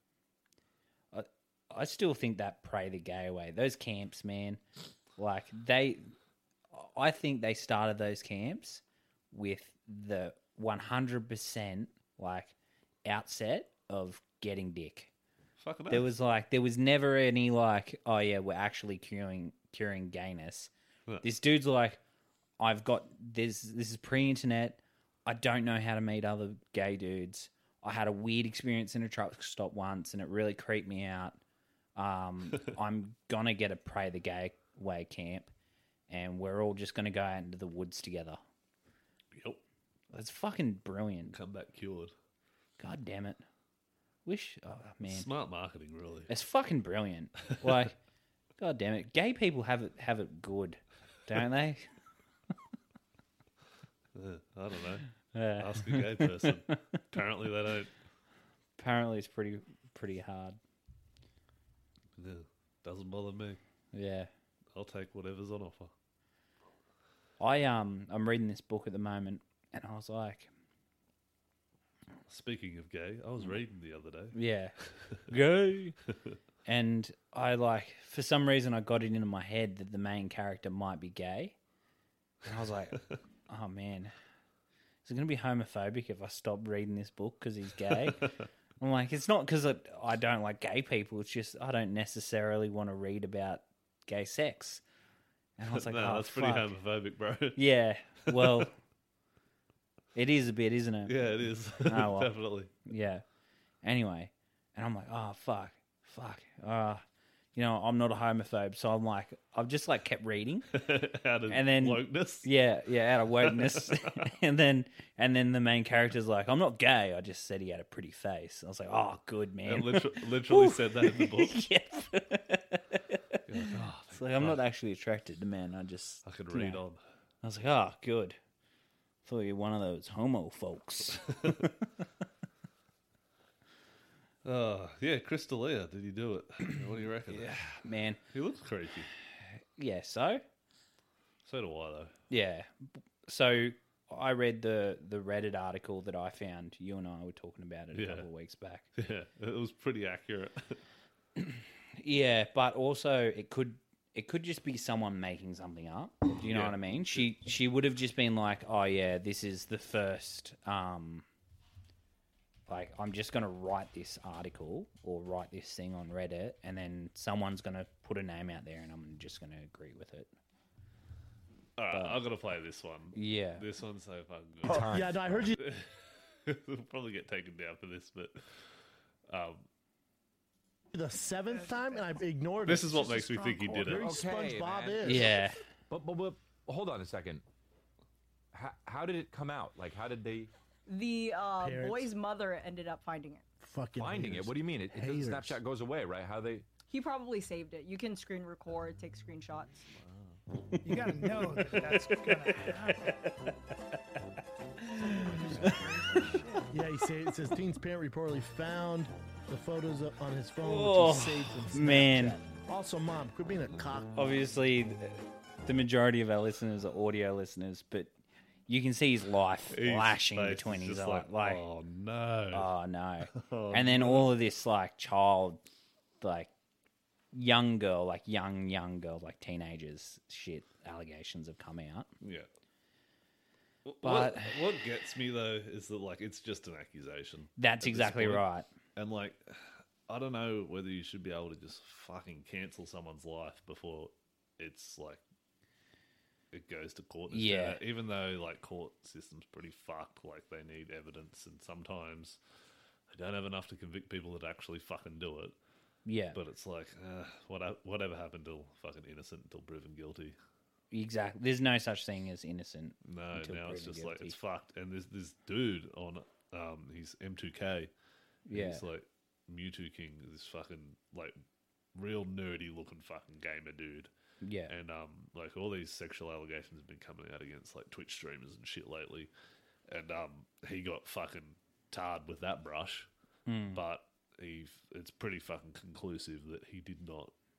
I still think that pray the gay away. Those camps, man, like they, I think they started those camps with the one hundred percent like outset of getting dick. Fucking There oath. was like, there was never any like, oh yeah, we're actually curing curing gayness. Yeah. This dude's like, I've got this. This is pre-internet. I don't know how to meet other gay dudes. I had a weird experience in a truck stop once, and it really creeped me out. Um, I'm gonna get a pray the gay way camp, and we're all just gonna go out into the woods together. Yep. That's fucking brilliant. Come back cured. God damn it. Wish, oh man, Smart marketing, really. it's fucking brilliant. Like, god damn it, gay people have it have it good, don't they? Yeah, I don't know. Yeah. Ask a gay person. Apparently they don't. Apparently, it's pretty pretty hard. Yeah, doesn't bother me. Yeah. I'll take whatever's on offer. I um I'm reading this book at the moment, and I was like, Speaking of gay, I was reading the other day. yeah, gay. And I like, for some reason, I got it into my head that the main character might be gay, and I was like, oh man, is it going to be homophobic if I stop reading this book because he's gay? I'm like, it's not because I, I don't like gay people. It's just I don't necessarily want to read about gay sex. And I was like, no, oh, that's pretty fuck. homophobic, bro. Yeah, well, it is a bit, isn't it? Yeah, it is. Oh, well. Definitely. Yeah. Anyway, and I'm like, oh fuck, fuck. Uh, you know, I'm not a homophobe, so I'm like, I've just like kept reading. Out of And then- wokeness. Yeah, yeah, out of wokeness. and then and then the main character's like, I'm not gay. I just said he had a pretty face. I was like, oh, good man. It literally, literally said that in the book. yeah. You're like, oh, It's like I'm not actually attracted to men. I just I could you read know. on. I was like, oh, good. Thought you were one of those homo folks. Oh, yeah, Chris D'Elia, did he do it? What do you reckon? Yeah, man. He looks creepy. Yeah. So. So do I, though. Yeah. So I read the the Reddit article that I found. You and I were talking about it a Yeah. couple of weeks back. Yeah, it was pretty accurate. Yeah, but also it could it could just be someone making something up. Do you know Yeah. what I mean? She she would have just been like, "Oh yeah, this is the first um like I'm just going to write this article or write this thing on Reddit, and then someone's going to put a name out there and I'm just going to agree with it." All right, I'm going to play this one. Yeah. This one's so fucking good. Yeah, no, I heard you. We'll probably get taken down for this, but um, The seventh time, and I ignored this it. is what makes me think he did Very it. Okay, SpongeBob man. is. Yeah. But, but, but hold on a second. How, how did it come out? Like, how did they The uh, Parents. boy's mother ended up finding it. Fucking finding haters. it? What do you mean? It, it Haters. doesn't, Snapchat goes away, right? How they? He probably saved it. You can screen record, take screenshots. You gotta know that that's gonna happen. Yeah, he say, it says teen's parent reportedly found the photos of- on his phone, Oh, which he saved from Snapchat. man. Also, mom, quit being a cock. Obviously, the majority of our listeners are audio listeners, but you can see his life His flashing face between is his just eyes. like, Like, oh no. oh no. Oh, And then all of this, like, child, like, young girl, like, young, young girl, like, teenagers shit allegations have come out. Yeah. Wh- But- what, what gets me though is that like it's just an accusation. That's at this exactly point. right. And like, I don't know whether you should be able to just fucking cancel someone's life before it's like it goes to court. and Yeah. shit. Even though like court system's pretty fucked, like they need evidence, and sometimes they don't have enough to convict people that actually fucking do it. Yeah, But it's like, uh, what whatever happened till fucking innocent until proven guilty. exactly. There's no such thing as innocent. No, until now it's proven just like guilty. it's fucked. And there's this dude on, um, he's M two K. and Yeah. he's like Mewtwo King, this fucking like real nerdy looking fucking gamer dude. Yeah. And um, like all these sexual allegations have been coming out against like Twitch streamers and shit lately. And um, he got fucking tarred with that brush, Hmm. but he it's pretty fucking conclusive that he did not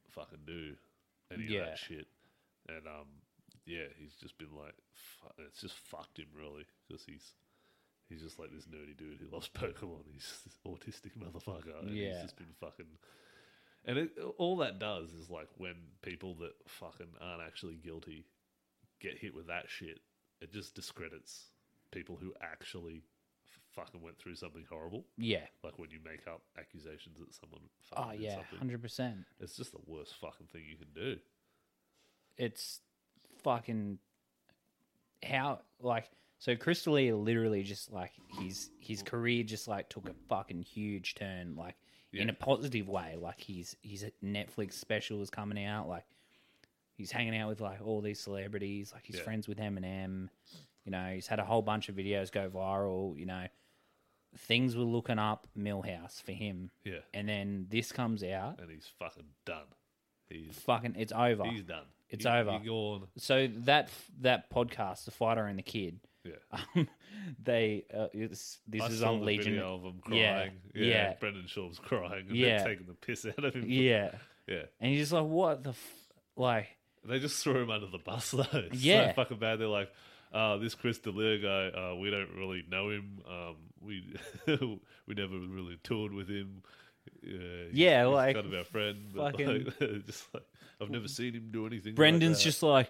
fucking do any of Yeah. that shit. And um, yeah, he's just been like, fu- it's just fucked him really because he's he's just like this nerdy dude who loves Pokemon. He's this autistic motherfucker. And Yeah. he's just been fucking. And it, all that does is like when people that fucking aren't actually guilty get hit with that shit, it just discredits people who actually f- fucking went through something horrible. Yeah. Like when you make up accusations that someone fucking Oh did yeah, something. hundred percent. It's just the worst fucking thing you can do. It's fucking how like so Crystalia literally just like his his career just like took a fucking huge turn like in Yeah. a positive way. Like his his Netflix special is coming out. Like he's hanging out with like all these celebrities. Like he's Yeah. friends with Eminem. You know, he's had a whole bunch of videos go viral. You know, things were looking up Millhouse for him. Yeah. And then this comes out. And he's fucking done. He's Fucking, it's over. he's done. It's He- over. You're gone. So that that podcast, The Fighter and the Kid, Yeah. um, they uh, it's, this I is saw on the Legion. video of him Yeah, crying. Yeah, yeah. Brendan Shaw's crying. And Yeah. they're taking the piss out of him. Yeah, Yeah. and you're just like, what the f-? like? They just threw him under the bus though. It's Yeah. so fucking bad. They're like, uh, this Chris D'Elia guy, uh, we don't really know him. Um, we we never really toured with him. Uh, he's- Yeah, he's like, kind of our friend. But fucking- like, just like I've never seen him do anything. like Brendan's that. just like,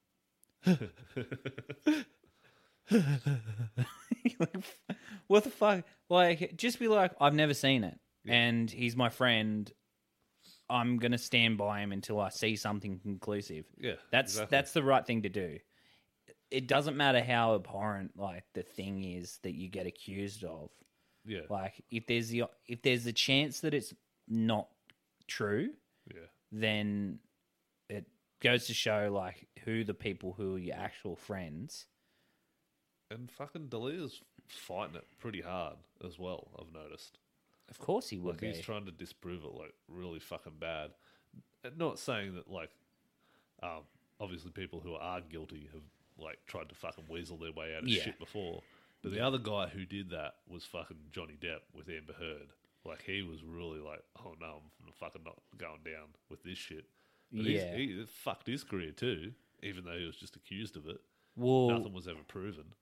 like, what the fuck? Like, just be like, I've never seen it, and he's my friend. I'm gonna stand by him until I see something conclusive. Yeah, that's exactly. that's the right thing to do. It doesn't matter how abhorrent like the thing is that you get accused of. Yeah. Like if there's the if there's a chance that it's not true, Yeah. then it goes to show like who the people who are your actual friends. And fucking D'Elia's fighting it pretty hard as well, I've noticed. Of course he would Like be. he's trying to disprove it like really fucking bad. And not saying that like um obviously people who are guilty have like tried to fucking weasel their way out of Yeah. shit before. But the other guy who did that was fucking Johnny Depp with Amber Heard. Like he was really like, oh no, I'm fucking not going down with this shit. But he's- Yeah. he it fucked his career too, even though he was just accused of it. Well, Nothing was ever proven.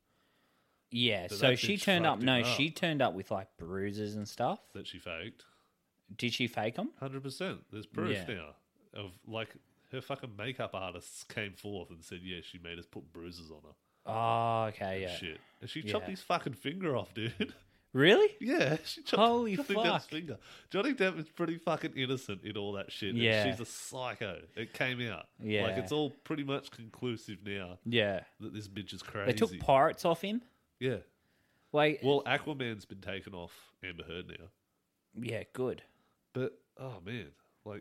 Yeah, So so that she bitch turned up. fucked him No, up. she turned up with like bruises and stuff. That she faked. Did she fake them? Hundred percent. There's proof Yeah. now of like her fucking makeup artists came forth and said, yeah, she made us put bruises on her. Oh, okay, yeah. Shit. And she chopped Yeah. his fucking finger off, dude. Really? Yeah, she chopped, Holy Johnny Depp's fuck. finger. Johnny Depp is pretty fucking innocent in all that shit. and Yeah. she's a psycho. It came out. Yeah. Like it's all pretty much conclusive now. Yeah. That this bitch is crazy. They took pirates off him. Yeah. Like, Well, Aquaman's been taken off Amber Heard now. yeah, good. But oh man, like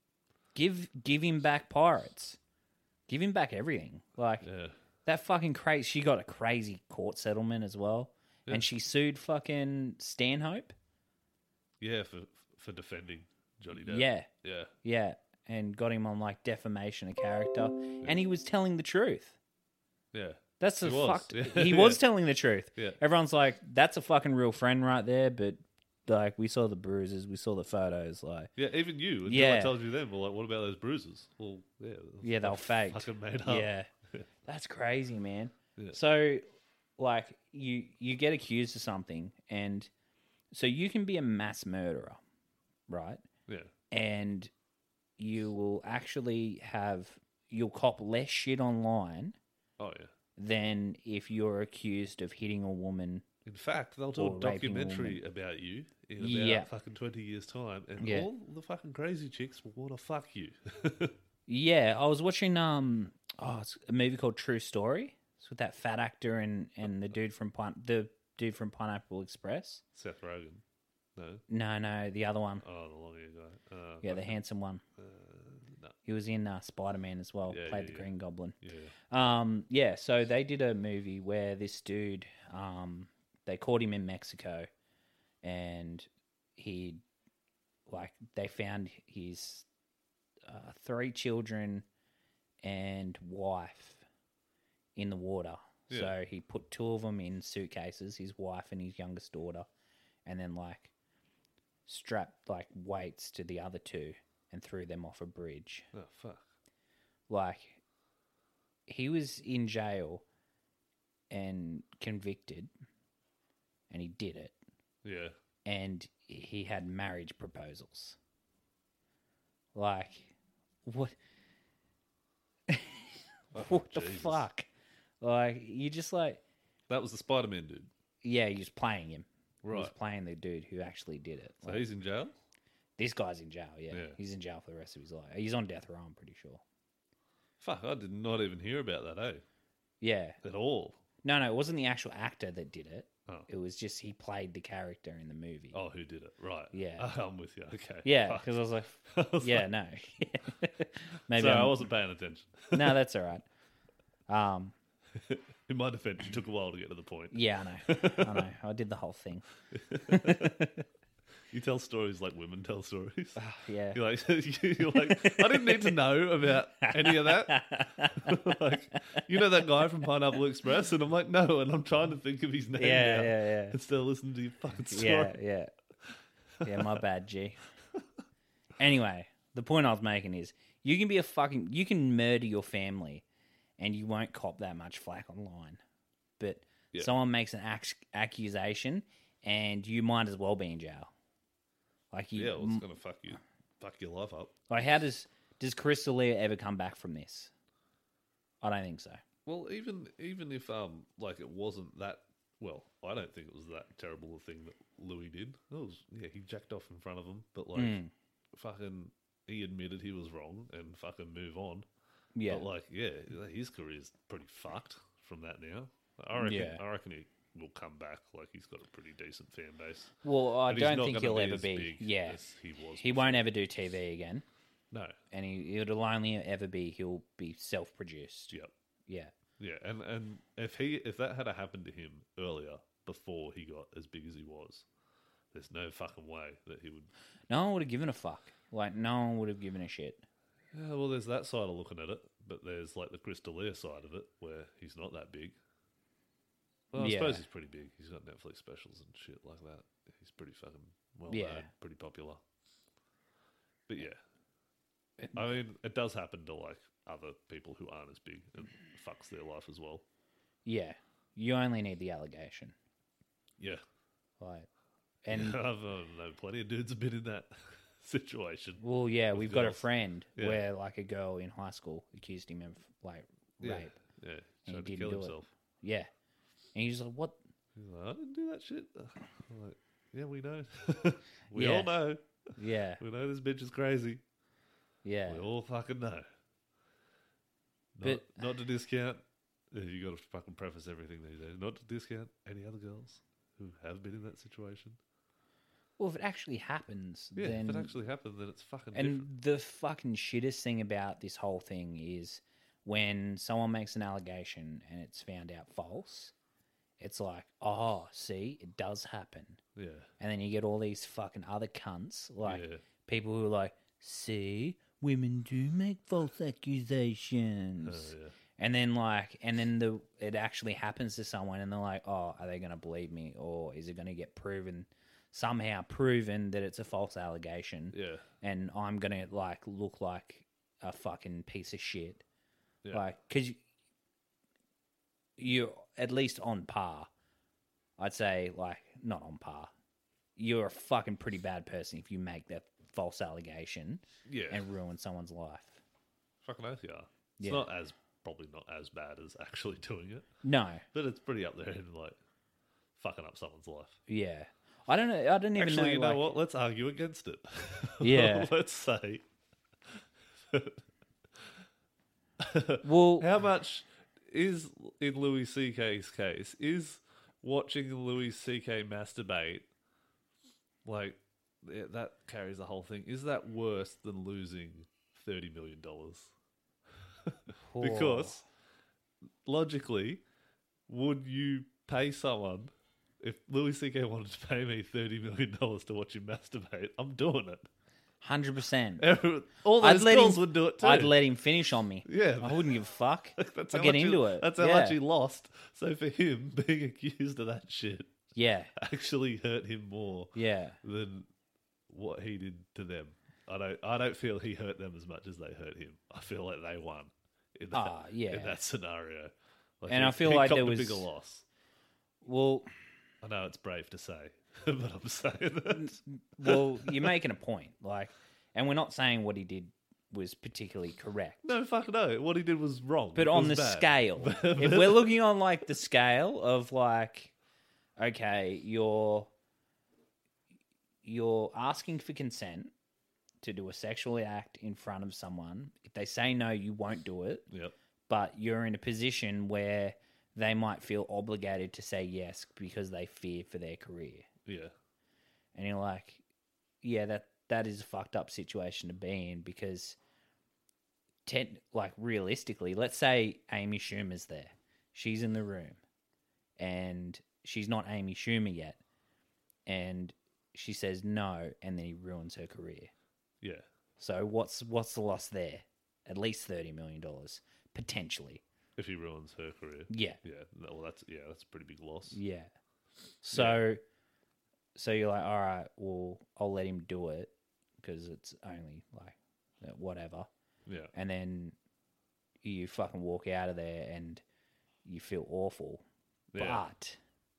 Give give him back pirates. Give him back everything. Like yeah. that fucking crazy. She got a crazy court settlement as well, Yeah. and she sued fucking Stanhope. Yeah, for for defending Johnny Depp. Yeah, Yeah. yeah, and got him on like defamation of character, and he was telling the truth. Yeah. That's the He was. fucked. Yeah. He was telling the truth. Yeah. Everyone's like, "That's a fucking real friend right there," but like, we saw the bruises, we saw the photos. Like, Yeah, even you. Until I Yeah. told you then, well, like, what about those bruises? Well, yeah. yeah, they were faked. Fucking made up. Yeah, that's crazy, man. Yeah. So, like, you you get accused of something, and so you can be a mass murderer, right? Yeah. And you will actually have you'll cop less shit online Oh, yeah. than if you're accused of hitting a woman. In fact, they'll do a Or raping a documentary about you in about Yeah. fucking twenty years' time, and Yeah. all the fucking crazy chicks will want to fuck you. Yeah, I was watching um oh it's a movie called True Story. It's with that fat actor and, and the dude from Pine, the dude from Pineapple Express. Seth Rogen. No. No, no, the other one. Oh, the long hair guy. Uh, Yeah, the fucking- handsome one. Uh, no. He was in uh, Spider Man as well. Yeah, played yeah, the yeah. Green Goblin. Yeah. Um, yeah, so they did a movie where this dude, um, they caught him in Mexico, and he, like, they found his uh, three children and wife in the water. Yeah. So he put two of them in suitcases, his wife and his youngest daughter, and then like strapped like weights to the other two, and threw them off a bridge. Oh fuck. Like, he was in jail and convicted, and he did it, Yeah. and he had marriage proposals. Like, what? What the Jesus. fuck? Like, you just like, That was the Spider-Man dude. yeah, he was playing him. He was Right. playing the dude who actually did it. So Like, he's in jail? this guy's in jail, yeah. Yeah. He's in jail for the rest of his life. He's on death row, I'm pretty sure. Fuck, I did not even hear about that, eh? Yeah. At all. No, no, it wasn't the actual actor that did it. Oh. It was just he played the character in the movie. Oh, who did it? Right. Yeah. I'm with you. Okay. Yeah, Fuck. because I was like, I was yeah, like- no. Maybe Sorry, I I'm- wasn't paying attention. No, that's all right. Um, In my defense, it took a while to get to the point. yeah, I know. I know. I did the whole thing. You tell stories like women tell stories. Yeah. You're like, you're like, I didn't need to know about any of that. Like, you know that guy from Pineapple Express? And I'm like, no. And I'm trying to think of his name Yeah, now yeah, yeah. instead of listening to your fucking story. Yeah, yeah. Yeah, my bad, G. Anyway, the point I was making is you can be a fucking, you can murder your family and you won't cop that much flack online. But Yeah. someone makes an ac- accusation and you might as well be in jail. Like, you, Yeah, well, it's going to fuck you, fuck your life up. like, how does, does Chris D'Elia ever come back from this? I don't think so. Well, even even if um like it wasn't that well, I don't think it was that terrible a thing that Louis did. It was yeah, he jacked off in front of him, but like Mm. fucking he admitted he was wrong and fucking move on. Yeah. But like yeah, his career's pretty fucked from that now. I reckon Yeah. I reckon he will come back. Like he's got a pretty decent fan base. Well, I But he's don't not think gonna he'll be ever as be. big Yeah. as he was He won't ever do T V again. No. And he, it'll only ever be, he'll be self produced. Yep. Yeah. Yeah, and, and if he if that had happened to him earlier, before he got as big as he was, there's no fucking way that he would. No one would have given a fuck. Like, no one would have given a shit. Yeah, well, there's that side of looking at it, but there's like the Chris D'Elia side of it, where he's not that big. Well, I Yeah. suppose he's pretty big. He's got Netflix specials and shit like that. He's pretty fucking well Yeah. known, pretty popular. But yeah, I mean, it does happen to like other people who aren't as big and fucks their life as well. Yeah. You only need the allegation. Yeah. Like, and I've uh, know plenty of dudes have been in that situation. well, yeah, with we've got a girls. friend Yeah. where like a girl in high school accused him of like Yeah, rape. yeah, and he tried to didn't kill do himself. it. Yeah, and he's like, "What? He's like, I didn't do that shit. I'm like, yeah, we know. we Yeah. all know. Yeah, We know this bitch is crazy. yeah, We all fucking know. Not, But- not to discount. You got to fucking preface everything these days. Not to discount any other girls who have been in that situation. Well, if it actually happens, Yeah, then if it actually happened, then it's fucking and different. the fucking shittest thing about this whole thing is when someone makes an allegation and it's found out false. It's like, oh, see, it does happen. Yeah. And then you get all these fucking other cunts, like Yeah. people who are like, see, women do make false accusations. Oh, yeah. And then like, and then the it actually happens to someone, and they're like, oh, are they going to believe me, or is it going to get proven somehow proven that it's a false allegation? Yeah. And I'm going to like look like a fucking piece of shit, Yeah. like because you, you're at least on par. I'd say like not on par. You're a fucking pretty bad person if you make that false allegation Yeah. and ruin someone's life. Fucking oath you are. It's Yeah. not as, probably not as bad as actually doing it. No. But it's pretty up there in like fucking up someone's life. Yeah. I don't know. I don't even Actually, know. you know like- what? Let's argue against it. Yeah. Let's say. Well, how much is in Louis C K's case is watching Louis C K masturbate like yeah, that carries the whole thing? Is that worse than losing thirty million dollars? Because logically, would you pay someone if Louis C K wanted to pay me thirty million dollars to watch him masturbate? I'm doing it. Hundred percent. Everyone- all those girls would do it too. I'd let him finish on me. Yeah. I wouldn't give a fuck. That's I'd how get much he- into it. That's how yeah. much he lost. So for him, being accused of that shit Yeah. actually hurt him more Yeah. than what he did to them. I don't. I don't feel he hurt them as much as they hurt him. I feel like they won in that, Ah, yeah. in that scenario. Like And he- I feel he like copped there a was- bigger loss. Well, I know it's brave to say, but I'm saying that. well, you're making a point, like, and we're not saying what he did was particularly correct. No, fuck no. What he did was wrong. But It on the was bad. scale, if we're looking on like the scale of like, okay, you're you're asking for consent to do a sexual act in front of someone. If they say no, you won't do it. Yep. But you're in a position where they might feel obligated to say yes because they fear for their career. Yeah. And you're like, yeah, that that is a fucked up situation to be in because, ten, like, realistically, let's say Amy Schumer's there. She's in the room and she's not Amy Schumer yet. And she says no, and then he ruins her career. Yeah. So what's what's the loss there? At least thirty million dollars, potentially. If he ruins her career. Yeah. Yeah. No, well, that's yeah, that's a pretty big loss. Yeah. So, so you're like, all right, well, I'll let him do it because it's only like uh, whatever. Yeah. And then you fucking walk out of there and you feel awful. Yeah. But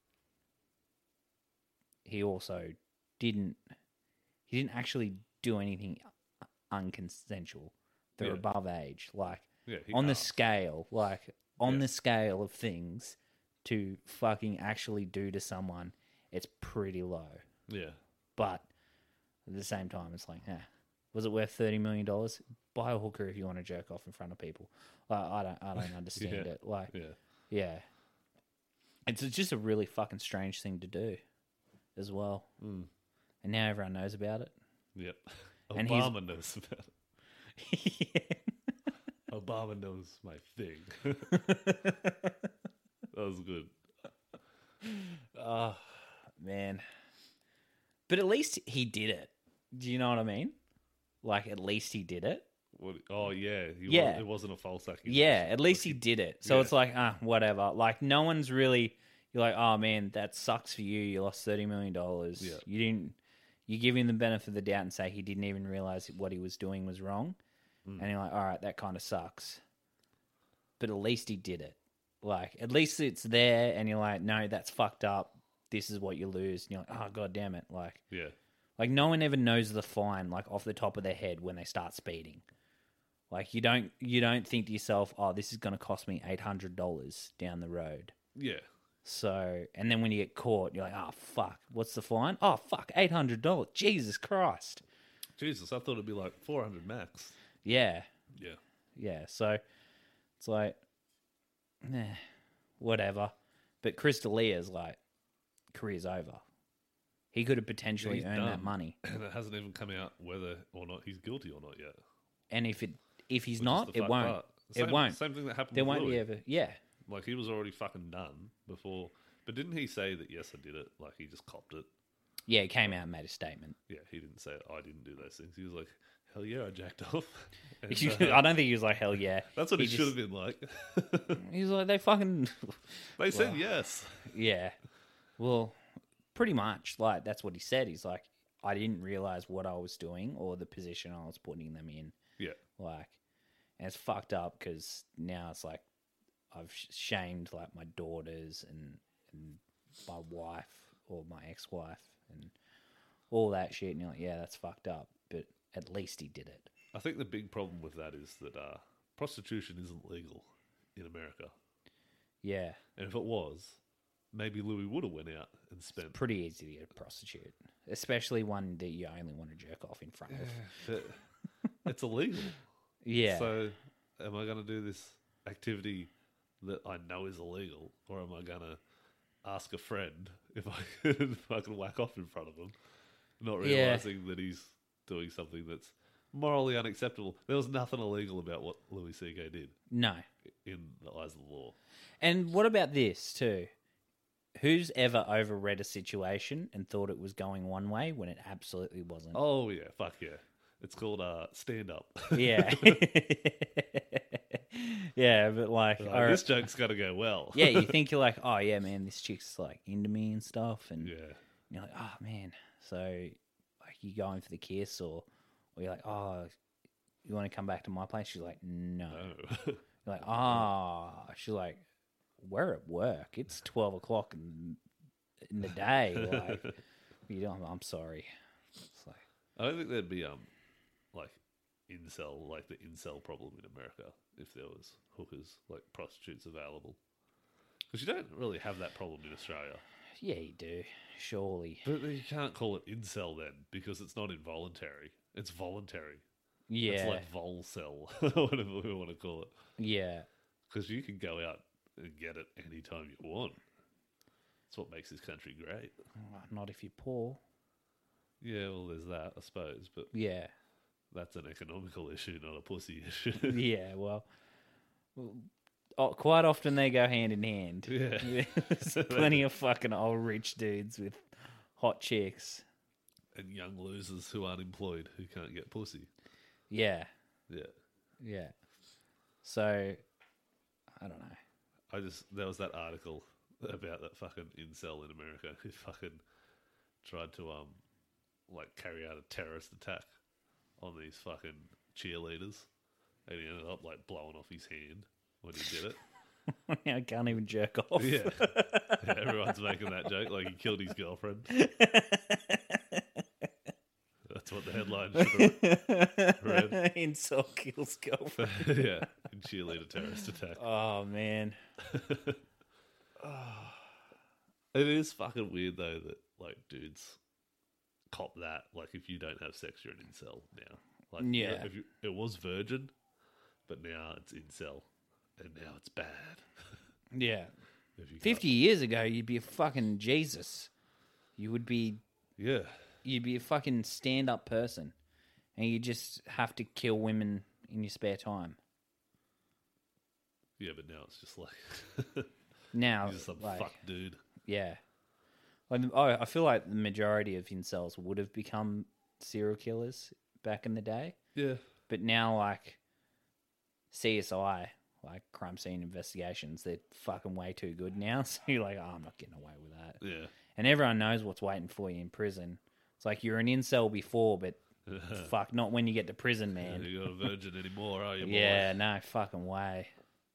he also didn't. He didn't actually do anything unconsensual. They're Yeah. above age, like Yeah, he on the can't. scale, like on Yeah. the scale of things to fucking actually do to someone, it's pretty low. Yeah. But at the same time, it's like, eh, was it worth thirty million dollars? Buy a hooker if you want to jerk off in front of people. Like, I don't, I don't understand Yeah. it. Like, Yeah. yeah, it's just a really fucking strange thing to do, as well. Mm. And now everyone knows about it. Yep. And he's- Obama knows about it. Obama knows my thing. That was good. Oh, man. But at least he did it. Do you know what I mean? Like, at least he did it. What, oh yeah, he Yeah. Was, it wasn't a false accusation. Yeah, at least he did it. So Yeah. it's like, ah, whatever. Like, no one's really. You're like, oh man, that sucks for you. You lost thirty million dollars. Yeah. You didn't. You give him the benefit of the doubt and say he didn't even realize what he was doing was wrong, Mm. and you're like, all right, that kind of sucks. But at least he did it. Like, at least it's there, and you're like, no, that's fucked up. This is what you lose. And you're like, oh god damn it. Like, Yeah. like no one ever knows the fine like off the top of their head when they start speeding. Like you don't you don't think to yourself, oh, this is going to cost me eight hundred dollars down the road. Yeah. So, and then when you get caught, you're like, oh fuck, what's the fine? Oh fuck, eight hundred dollars. Jesus Christ. Jesus, I thought it'd be like four hundred max. Yeah, Yeah. yeah. So it's like, eh, whatever. But Chris D'Elia's like, career's over. He could have potentially He's earned that done. money. And it hasn't even come out whether or not he's guilty or not yet. And if it if he's Which is not, the it fucked won't. part. It Same- won't. Same thing that happened There with won't be Louis. ever. Yeah. Like he was already fucking done before. But didn't he say that yes, I did it? Like he just copped it. Yeah, he came out and made a statement. Yeah, he didn't say I didn't do those things. He was like, hell yeah, I jacked off. And, I uh, don't think he was like, hell yeah. that's what He it should just- have been like. He was like, they fucking. They said Wow. yes. Yeah. Well, pretty much. Like, that's what he said. He's like, I didn't realize what I was doing or the position I was putting them in. Yeah. Like, and it's fucked up because now it's like I've sh- shamed like my daughters and, and my wife or my ex-wife and all that shit. And you're like, yeah, that's fucked up. But at least he did it. I think the big problem with that is that uh, prostitution isn't legal in America. Yeah. And if it was, maybe Louis would have went out and spent. Pretty easy to get a prostitute, especially one that you only want to jerk off in front of. But it's illegal. Yeah. So, am I going to do this activity that I know is illegal, or am I going to ask a friend if I can, if I can whack off in front of him, not Yeah. realizing that he's doing something that's morally unacceptable? There was nothing illegal about what Louis C K did No. in the eyes of the law. And what about this too? Who's ever overread a situation and thought it was going one way when it absolutely wasn't? Oh yeah, fuck yeah! It's called uh, stand up. Yeah. Yeah, but like, Like, or- this joke's got to go well. yeah, you think you're like, oh yeah, man, this chick's like into me and stuff, and Yeah. you're like, oh man, so like you going for the kiss or Or you're like, oh, you want to come back to my place? She's like, no. No. You're like, ah. She's like, we're at work. It's twelve o'clock in, in the day. Like, you know, I'm, I'm sorry. It's like, I don't think there'd be um like incel like the incel problem in America if there was hookers like prostitutes available. Because you don't really have that problem in Australia. yeah, you do. Surely. But you can't call it incel then because it's not involuntary. It's voluntary. Yeah. It's like volcel, whatever we want to call it. yeah. Because you can go out and get it anytime you want. That's what makes this country great. Oh, not if you're poor. Yeah, well, there's that, I suppose. But Yeah. that's an economical issue, not a pussy issue. yeah, well, well, oh, quite often they go hand in hand. Yeah. There's plenty of fucking old rich dudes with hot chicks. And young losers who aren't employed who can't get pussy. Yeah, Yeah. yeah. So, I don't know. I just, there was that article about that fucking incel in America who fucking tried to, um, like, carry out a terrorist attack on these fucking cheerleaders. And he ended up, like, blowing off his hand when he did it. I can't even jerk off. Yeah. Yeah, everyone's making that joke, like he killed his girlfriend. That's what the headline should have read. Incel kills girlfriend. Yeah, in cheerleader terrorist attack. Oh, man. It is fucking weird, though, that, like, dudes cop that. Like, if you don't have sex, you're an incel now. Like, Yeah. you're- If you, it was virgin, but now it's incel. And now it's bad. Yeah. If you fifty years ago, you'd be a fucking Jesus. You would be, Yeah. you'd be a fucking stand-up person. And you just have to kill women in your spare time. Yeah, but now it's just like... Now, He's just some like, fuck dude. yeah. Like, oh, I feel like the majority of incels would have become serial killers back in the day. Yeah. But now, like, C S I, like crime scene investigations, they're fucking way too good now. So you're like, oh, I'm not getting away with that. Yeah. And everyone knows what's waiting for you in prison. It's like you're an incel before, but fuck, not when you get to prison, man. You're not a virgin anymore, are you, boy? Yeah, no fucking way.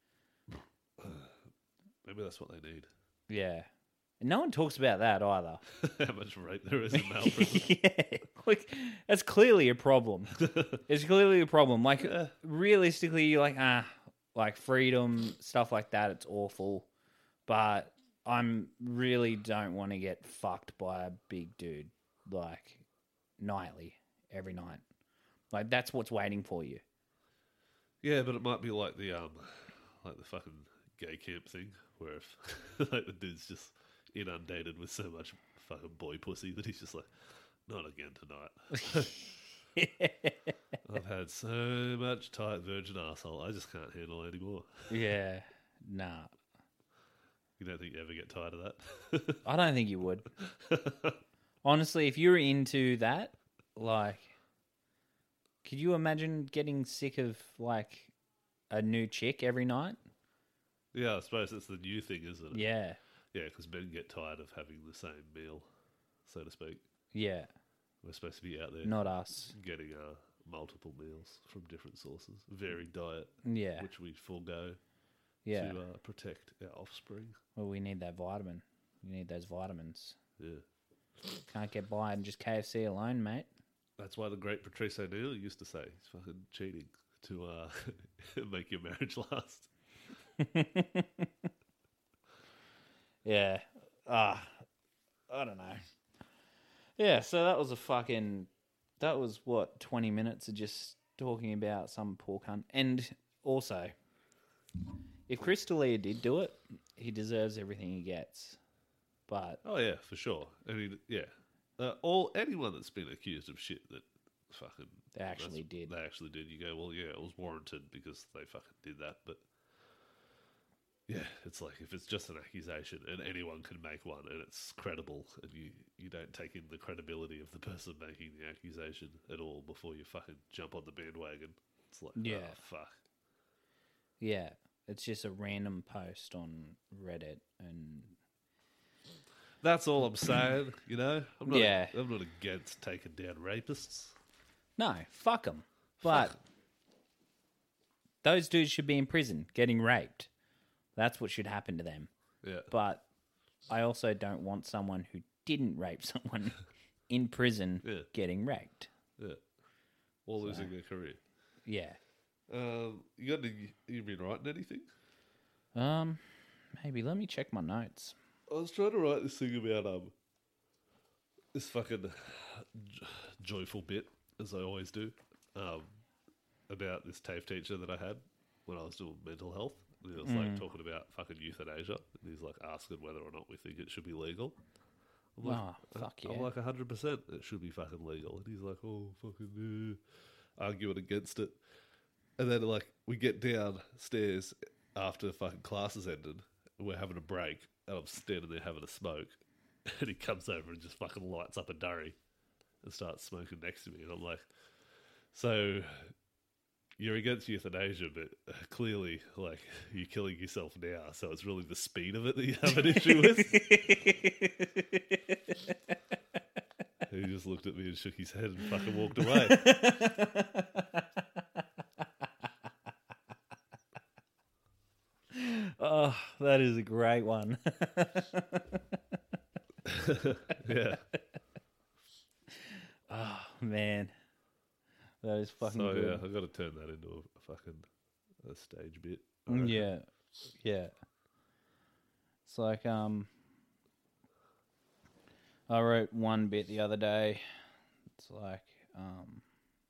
Maybe that's what they need. Yeah. And no one talks about that either. How much rape there is in male prison. Yeah. Like, that's clearly a problem. It's clearly a problem. Like, Yeah. realistically, you're like, ah, like freedom, stuff like that, it's awful. But I'm really don't want to get fucked by a big dude, like, nightly, every night. Like, that's what's waiting for you. Yeah, but it might be like the um, like the fucking gay camp thing, where if like the dude's just inundated with so much fucking boy pussy that he's just like, not again tonight. I've had so much tight virgin arsehole, I just can't handle it anymore. Yeah. Nah. You don't think you ever get tired of that? I don't think you would. Honestly, if you're into that, like, could you imagine getting sick of, like, a new chick every night? Yeah, I suppose that's the new thing, isn't it? Yeah. Yeah, because men get tired of having the same meal, so to speak. Yeah. We're supposed to be out there. Not us. Getting uh, multiple meals from different sources. Varied diet. Yeah. Which we forego Yeah. to uh, protect our offspring. Well, we need that vitamin. We need those vitamins. Yeah. Can't get by on just K F C alone, mate. That's why the great Patrice O'Neill used to say he's fucking cheating to uh, make your marriage last. Yeah. Ah, I don't know. Yeah, so that was a fucking... That was, what, twenty minutes of just talking about some poor cunt. And also, if Chris D'Elia did do it, he deserves everything he gets. But... Oh, yeah, for sure. I mean, yeah. Uh, all anyone that's been accused of shit that fucking... They actually that's- did. They actually did. You go, well, yeah, it was warranted because they fucking did that, but... Yeah, it's like if it's just an accusation and anyone can make one and it's credible and you, you don't take in the credibility of the person making the accusation at all before you fucking jump on the bandwagon. It's like, Yeah. oh, fuck. Yeah, it's just a random post on Reddit and... That's all I'm saying, you know? I'm not, Yeah. I'm not against taking down rapists. No, fuck them. But those dudes should be in prison getting raped. That's what should happen to them. Yeah. But I also don't want someone who didn't rape someone in prison Yeah. getting raped. Yeah. Or losing their career. Yeah. Um, you got any, you been writing anything? Um, maybe let me check my notes. I was trying to write this thing about um this fucking j- joyful bit, as I always do, um, about this TAFE teacher that I had when I was doing mental health. And he was like talking about fucking euthanasia. And he's like asking whether or not we think it should be legal. I'm like, Oh, fuck yeah. I'm like one hundred percent it should be fucking legal. And he's like, oh, fucking uh, arguing against it. And then, like, we get downstairs after fucking classes ended. And we're having a break. And I'm standing there having a smoke. And he comes over and just fucking lights up a durry and starts smoking next to me. And I'm like, so you're against euthanasia, but uh, clearly, like, you're killing yourself now. So it's really the speed of it that you have an issue with. He just looked at me and shook his head and fucking walked away. Oh, that is a great one. Yeah. Oh, man. That is fucking So, good. yeah, I've got to turn that into a, a fucking a stage bit. I Mm, reckon. Yeah, yeah. It's like um, I wrote one bit the other day. It's like um,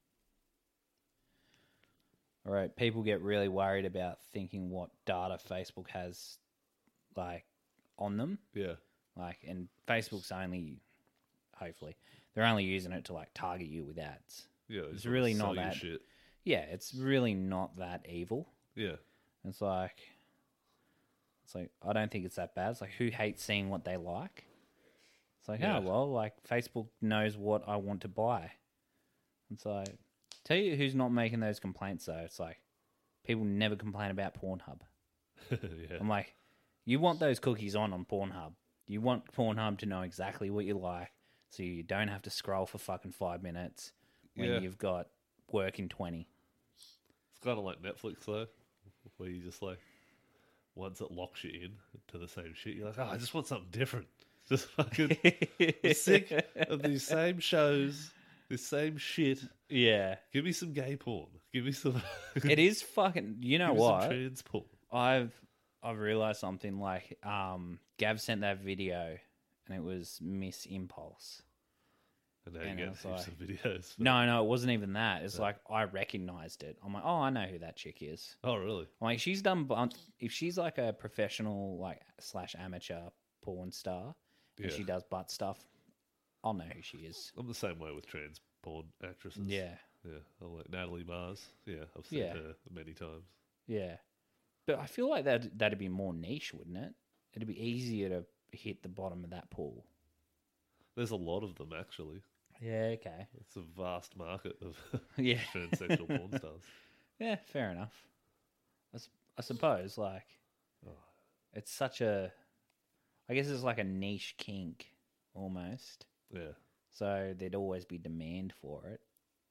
all right, people get really worried about thinking what data Facebook has, like, on them. Yeah. Like, and Facebook's only, hopefully, they're only using it to like target you with ads. Yeah. It's just wanna really sell not you that. shit. Yeah, it's really not that evil. Yeah. It's like, it's like, I don't think it's that bad. It's like, who hates seeing what they like? It's like, Yeah. oh, well, like, Facebook knows what I want to buy. It's like, tell you who's not making those complaints, though. It's like, people never complain about Pornhub. Yeah. I'm like, you want those cookies on on Pornhub. You want Pornhub to know exactly what you like, so you don't have to scroll for fucking five minutes when Yeah. you've got work in twenty. It's kind of like Netflix, though, where you just like, once it locks you in to the same shit, you're like, oh, I just want something different. Just fucking I'm sick of these same shows, this same shit. Yeah. Give me some gay porn. Give me some. It is fucking. You know give me what? Some trans porn. I've I've realized something. Like, um, Gav sent that video, and it was Miss Impulse. And now And you I get was heaps like- of videos. No, no, it wasn't even that. It's like I recognized it. I'm like, oh, I know who that chick is. Oh, really? I'm like, she's done. bun- If she's like a professional, like slash amateur porn star, and Yeah. she does butt stuff, I'll know who she is. I'm the same way with trans porn actresses. Yeah, Yeah. I'm like Natalie Mars. Yeah. I've seen Yeah. her many times. yeah. But I feel like that that'd be more niche, wouldn't it? It'd be easier to hit the bottom of that pool. There's a lot of them, actually. Yeah. Okay. It's a vast market of Yeah. transsexual porn stars. Yeah. Fair enough. I, s- I suppose like it's such a. I guess it's like a niche kink almost. Yeah. So there'd always be demand for it.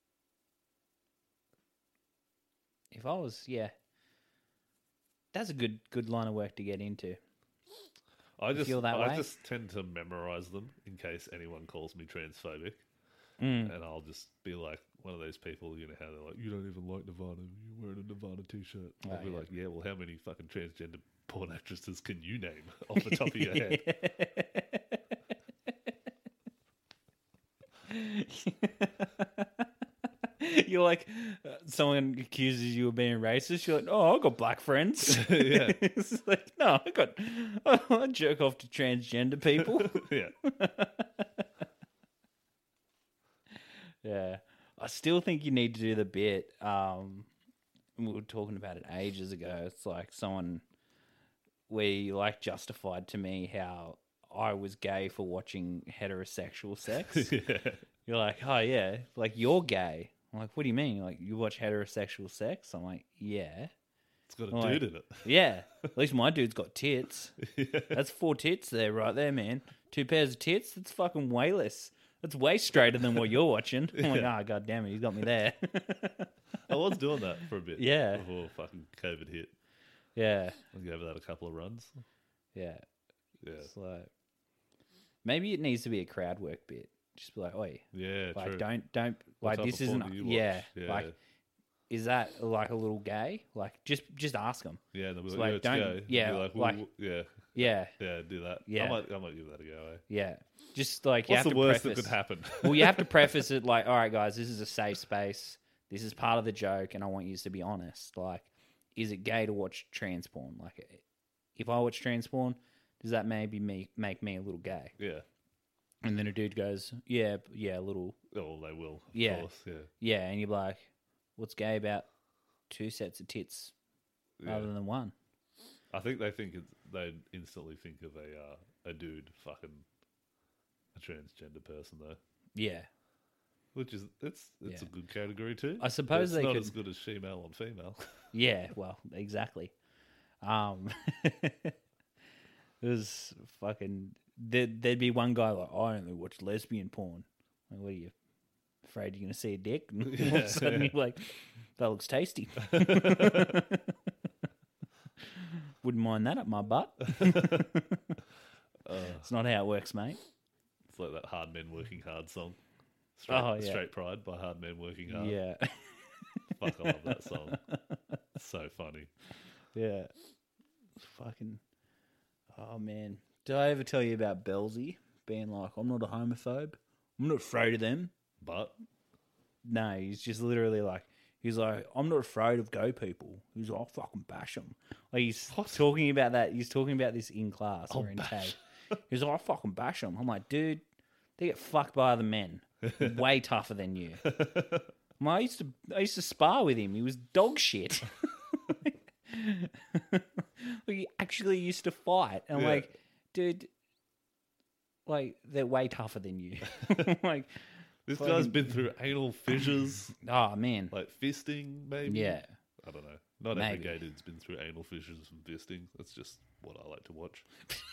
If I was, yeah, that's a good good line of work to get into. I just feel that I way? just tend to memorize them in case anyone calls me transphobic, Mm. and I'll just be like one of those people. You know how they're like, "You don't even like Nirvana. You're wearing a Nirvana t-shirt." I'll Oh, be yeah. like, "Yeah, well, how many fucking transgender porn actresses can you name off the top of your head?" You're like, uh, someone accuses you of being racist. You're like, oh, I've got black friends. Yeah. It's like, no, I got, I jerk off to transgender people. Yeah, Yeah, I still think you need to do the bit. Um, we were talking about it ages ago. It's like someone where you like justified to me how I was gay for watching heterosexual sex. yeah. You're like, oh yeah, like you're gay. I'm like, what do you mean? You're like, you watch heterosexual sex? I'm like, yeah, It's got a Like- dude in it. yeah. At least my dude's got tits. That's four tits there, right there, man. Two pairs of tits. That's fucking way less That's way straighter than what you're watching. I'm like, ah, god damn it, he's got me there. I was doing that for a bit. Yeah. Before fucking COVID hit. Yeah, I gave that a couple of runs. yeah. Yeah. It's like maybe it needs to be a crowd work bit. Just be like, oi, Yeah, like true. don't don't What like type this of porn isn't do you watch? yeah, Yeah. like is that like a little gay? Like just just ask them. Yeah, and they'll be It's like, like, yeah, it's don't- gay. And yeah, be like, like- well, yeah, Yeah, yeah, do that. Yeah. I might, I might give that a go. Eh? yeah. Just like you What's have the to worst preface. that could happen? Well, you have to preface it like, all right, guys, this is a safe space. This is part of the joke, and I want you to be honest. Like, is it gay to watch trans porn? Like, if I watch trans porn, does that maybe me make me a little gay? Yeah. And then a dude goes, yeah, yeah, a little, Oh, they will. Of Yeah. Course. Yeah. yeah, and you're like, what's gay about two sets of tits Yeah. rather than one? I think they think it's, they'd instantly think of a uh, a dude fucking a transgender person though, Yeah, which is it's it's Yeah. a good category too. I suppose it's they not could- as good as female on female. yeah, well, exactly. Um, it was fucking. There'd, there'd be one guy like, I only watch lesbian porn. Like, what are you afraid you're going to see a dick? And all of Yeah, a sudden yeah. you're like, that looks tasty. Wouldn't mind that up my butt. It's not how it works, mate. It's like that Hard Men Working Hard song. Straight, Oh, yeah. Straight Pride by Hard Men Working Hard. Yeah, Fuck, I love that song. It's so funny. yeah. Fucking. Oh man, did I ever tell you about Belzy being like, I'm not a homophobe. I'm not afraid of them. But No, he's just literally like, he's like, I'm not afraid of gay people. He's like, I'll fucking bash them. Like, he's talking about that. He's talking about this in class or in tag. He's like, I'll fucking bash them. I'm like, dude, they get fucked by the men. Way tougher than you. I'm like, I used to, I used to spar with him. He was dog shit. We actually used to fight. And I'm Yeah. like, dude, like, they're way tougher than you. Like, this Fucking- guy's been through anal fissures, oh, man. like fisting, maybe. Yeah. I don't know. Not Maybe. every gay dude's been through anal fissures and fisting. That's just what I like to watch.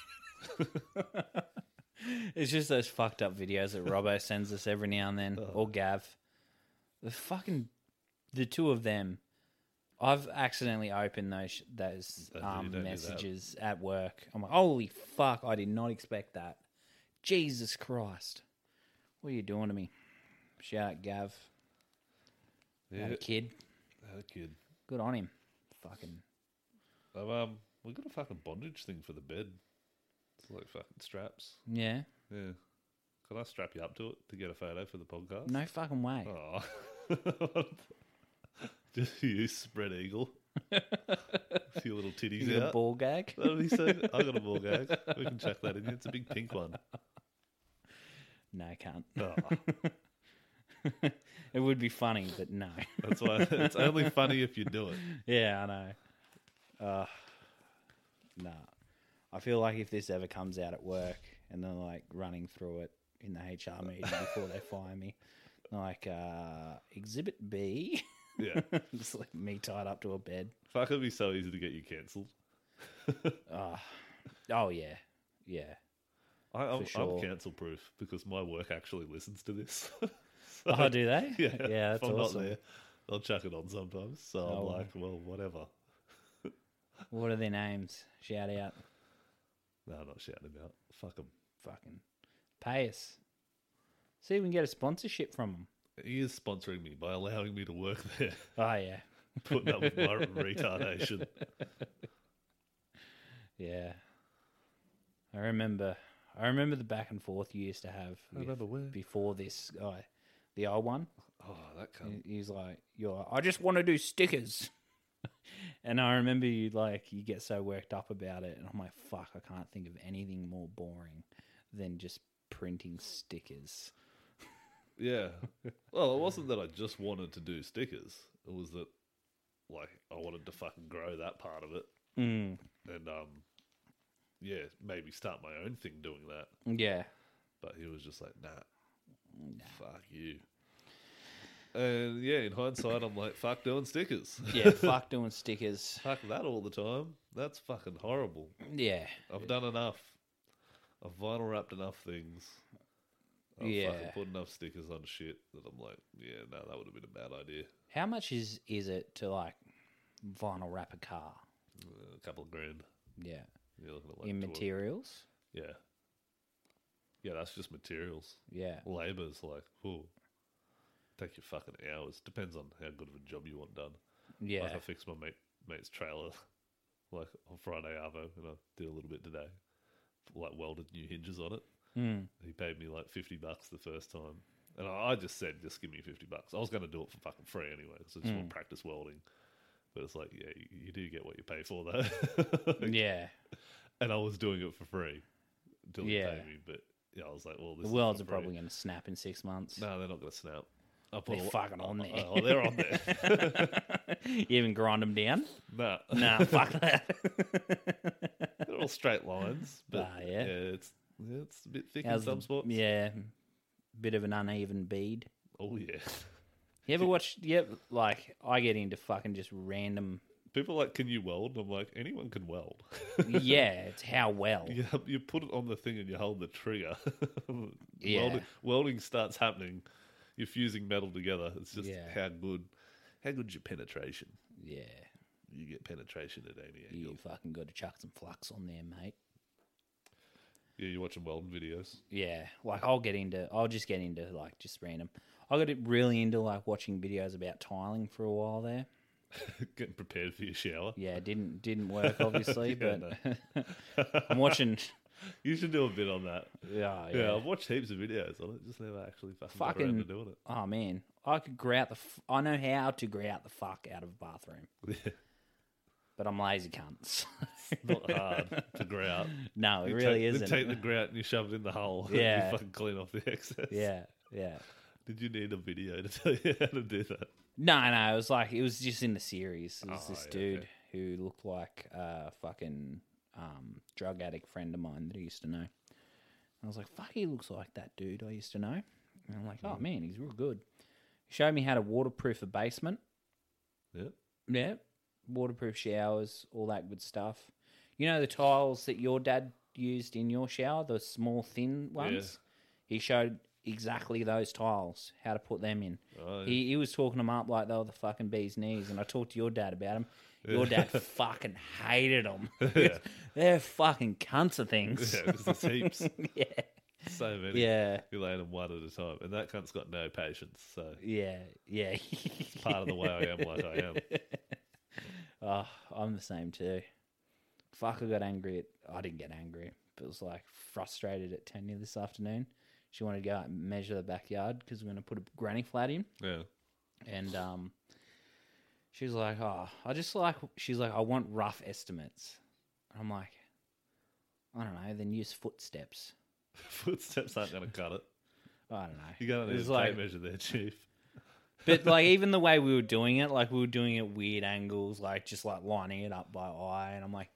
It's just those fucked up videos that Robbo sends us every now and then, or Gav. The fucking, the two of them. I've accidentally opened those those Don't do- um, don't do that. messages at work. I'm like, holy fuck! I did not expect that. Jesus Christ! What are you doing to me? Shout out Gav. Yeah, Had a kid. had a kid. Good on him. Fucking Um, um, we got a fucking bondage thing for the bed. It's like fucking straps. yeah. Yeah. Can I strap you up to it to get a photo for the podcast? No fucking way. Oh. Just you spread eagle. A few little titties You got a out. ball gag? That'll be so. I got a ball gag. We can chuck that in. It's a big pink one. No, I can't. Oh, It would be funny, but no. that's why it's only funny if you do it. Yeah, I know. Uh, nah. I feel like if this ever comes out at work and they're like running through it in the H R meeting before they fire me, like uh, Exhibit B, Yeah. just like me tied up to a bed. Fuck, it'd be so easy to get you cancelled. Oh, oh yeah, yeah. I, I'm, For sure. I'm cancel proof because my work actually listens to this. So, oh, do they? Yeah, yeah. That's if I'm awesome. not there, they'll chuck it on sometimes. So Oh, I'm well. like, well, whatever. What are their names? Shout out. No, I'm not shouting about. Fuck them. Fucking pay us. See if we can get a sponsorship from them. He is sponsoring me by allowing me to work there, Oh yeah, putting up with my retardation. yeah. I remember. I remember the back and forth you used to have I with- remember when. before this guy, the old one. Oh, that cunt. He- He's like, "You're. Like, I just want to do stickers." And I remember you like you get so worked up about it, and I'm like, "Fuck! I can't think of anything more boring than just printing stickers." Yeah. Well, it wasn't that I just wanted to do stickers. It was that, like, I wanted to fucking grow that part of it. Mm. And, um, yeah, maybe start my own thing doing that. Yeah. But he was just like, nah, fuck you. And, yeah, in hindsight, I'm like, fuck doing stickers. Yeah. Fuck doing stickers. Fuck that all the time. That's fucking horrible. Yeah. I've done enough. I've vinyl wrapped enough things. I Yeah. fucking put enough stickers on shit that I'm like, yeah, no, that would have been a bad idea. How much is is it to like vinyl wrap a car? Uh, a couple of grand. Yeah, You're looking at like in two- materials. Yeah. Yeah, that's just materials. Yeah, Labour's like, oh, take your fucking hours. Depends on how good of a job you want done. yeah, Like I fixed my mate, mate's trailer like on Friday Arvo, and I did a little bit today. Like welded new hinges on it. mm. He paid me like fifty bucks the first time. And I I just said, just give me fifty bucks. I was going to do it for fucking free anyway, because I just want to practice welding. But it's like, yeah, you, you do get what you pay for, though. yeah. And I was doing it for free until he Yeah. paid me. But yeah, I was like, well, this The is worlds for are free. probably going to snap in six months. No, they're not going to snap. I put They're a- fucking on there. Oh, they're on there. You even grind them down? nah. Nah, fuck that. They're all straight lines. But Ah, yeah. yeah. it's, yeah, it's a bit thick How's in some the- spots. Yeah, bit of an uneven bead. Oh, yeah. You ever watch? Yep, like I get into fucking just random. People are like, can you weld? I'm like, anyone can weld. Yeah, it's how well. You, you put it on the thing and you hold the trigger. Yeah. welding, welding starts happening. You're fusing metal together. It's just Yeah. how good, how good's your penetration? Yeah, You get penetration at any you angle. fucking got to chuck some flux on there, mate. Yeah, you're watching welding videos. Yeah, like I'll get into. I'll just get into like just random. I got it really into like watching videos about tiling for a while there. Getting prepared for your shower. Yeah, it didn't didn't work obviously, Yeah, but I'm watching. You should do a bit on that. Yeah, Yeah, yeah. I've watched heaps of videos on it. Just never actually fucking, got around Fucking. to doing it. Oh man, I could grout the. F- I know how to grout the fuck out of a bathroom, Yeah, but I'm lazy cunts. not hard to grout. No, it You really take, you isn't. take the grout and you shove it in the hole. Yeah. And you fucking clean off the excess. Yeah, yeah. Did you need a video to tell you how to do that? No, no, it was like it was just in the series. It was Oh, this yeah, dude okay. who looked like a fucking um, drug addict friend of mine that I used to know. I was like, "Fuck, he looks like that dude I used to know." And I'm like, "Oh man, he's real good." He showed me how to waterproof a basement. Yeah. Yeah, waterproof showers, all that good stuff. You know the tiles that your dad used in your shower, the small thin ones. He showed exactly those tiles, how to put them in. Oh, yeah. He he was talking them up like they were the fucking bee's knees, and I talked to your dad about them. Your dad fucking hated them. Yeah. They're fucking cunts of things. Yeah, because there's heaps. yeah, So many. yeah, You're laying them one at a time. And that cunt's got no patience. So yeah, yeah. it's part of the way I am like I am. Oh, I'm the same too. Fuck, I got angry at. I didn't get angry, but it was like frustrated at Tanya this afternoon. She wanted to go out and measure the backyard because we're going to put a granny flat in. Yeah. And um, she was like, "Oh, I just like." She's like, "I want rough estimates." And I'm like, "I don't know." Then use footsteps. Footsteps aren't going to cut it. I don't know. You're going to It need was a like- tape measure there, Chief. But like even the way we were doing it, like we were doing it weird angles, like just like lining it up by eye, and I'm like,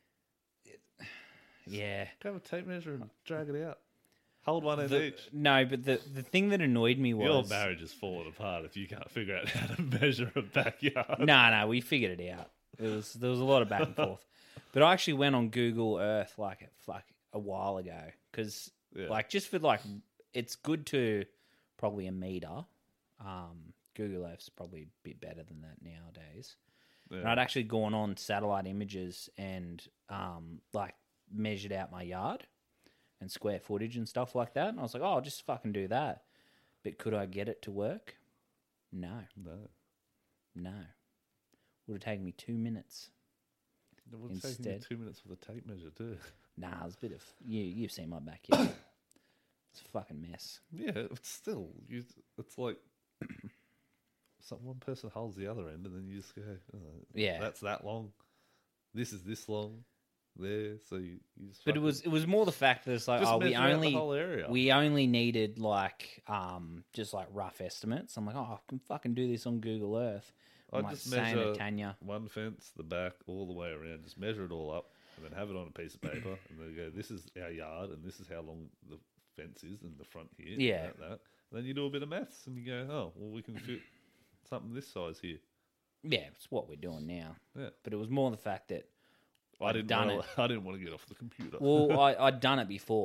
yeah. Grab a tape measure and drag it out. Hold one end The- each. no, but the the thing that annoyed me Your was marriage is falling apart if you can't figure out how to measure a backyard. no, no, we figured it out. It was there was a lot of back and forth, but I actually went on Google Earth like fuck a while ago because Yeah. like just for like it's good to probably a meter. Um, Google Earth's probably a bit better than that nowadays. And Yeah. I'd actually gone on satellite images and um, like measured out my yard and square footage and stuff like that. And I was like, oh, I'll just fucking do that. But could I get it to work? No, No. no. Would have taken me two minutes. It would take you Instead. two minutes with a tape measure, too. Nah, it's a bit of you. You've seen my backyard. It's a fucking mess. Yeah, it's still, you, it's like some one person holds the other end and then you just go, oh, Yeah. that's that long. This is this long. There, so you, you just But it fucking- was it was more the fact that it's like, Just oh, we measure out the only whole area. we only needed like um just like rough estimates. I'm like, oh, I can fucking do this on Google Earth. I'm I'd like just saying measure to Tanya, one fence, the back, all the way around. Just measure it all up, and then have it on a piece of paper, and then go, "This is our yard, and this is how long the fence is, and the front here." and Yeah. that, that. And then you do a bit of maths, and you go, "Oh, well, we can fit something this size here." yeah, it's what we're doing now. Yeah. But it was more the fact that I I'd didn't. done wanna, it. I didn't want to get off the computer. well, I, I'd done it before,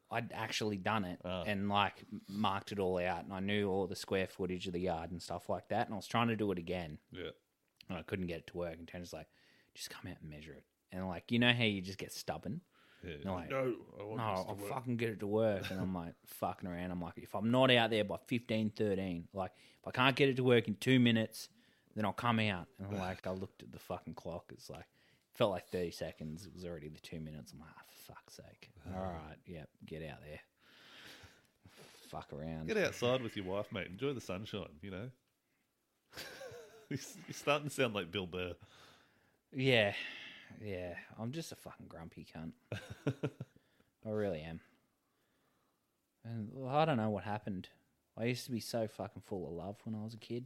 I'd actually done it Oh. and like marked it all out, and I knew all the square footage of the yard and stuff like that. And I was trying to do it again, Yeah. and I couldn't get it to work. And Tony's like, "Just come out and measure it." And like, you know how you just get stubborn. Yeah. You're like, no, I want No, this to I'll work. fucking get it to work. And I'm like fucking around. I'm like, if I'm not out there by fifteen, thirteen, like if I can't get it to work in two minutes, then I'll come out. And I'm like, I looked at the fucking clock. It's like, felt like thirty seconds. It was already the two minutes. I'm like, oh, for fuck's sake. All right, yeah, get out there. Fuck around. Get outside with your wife, mate. Enjoy the sunshine, you know? You're starting to sound like Bill Burr. Yeah, yeah. I'm just a fucking grumpy cunt. I really am. And well, I don't know what happened. I used to be so fucking full of love when I was a kid.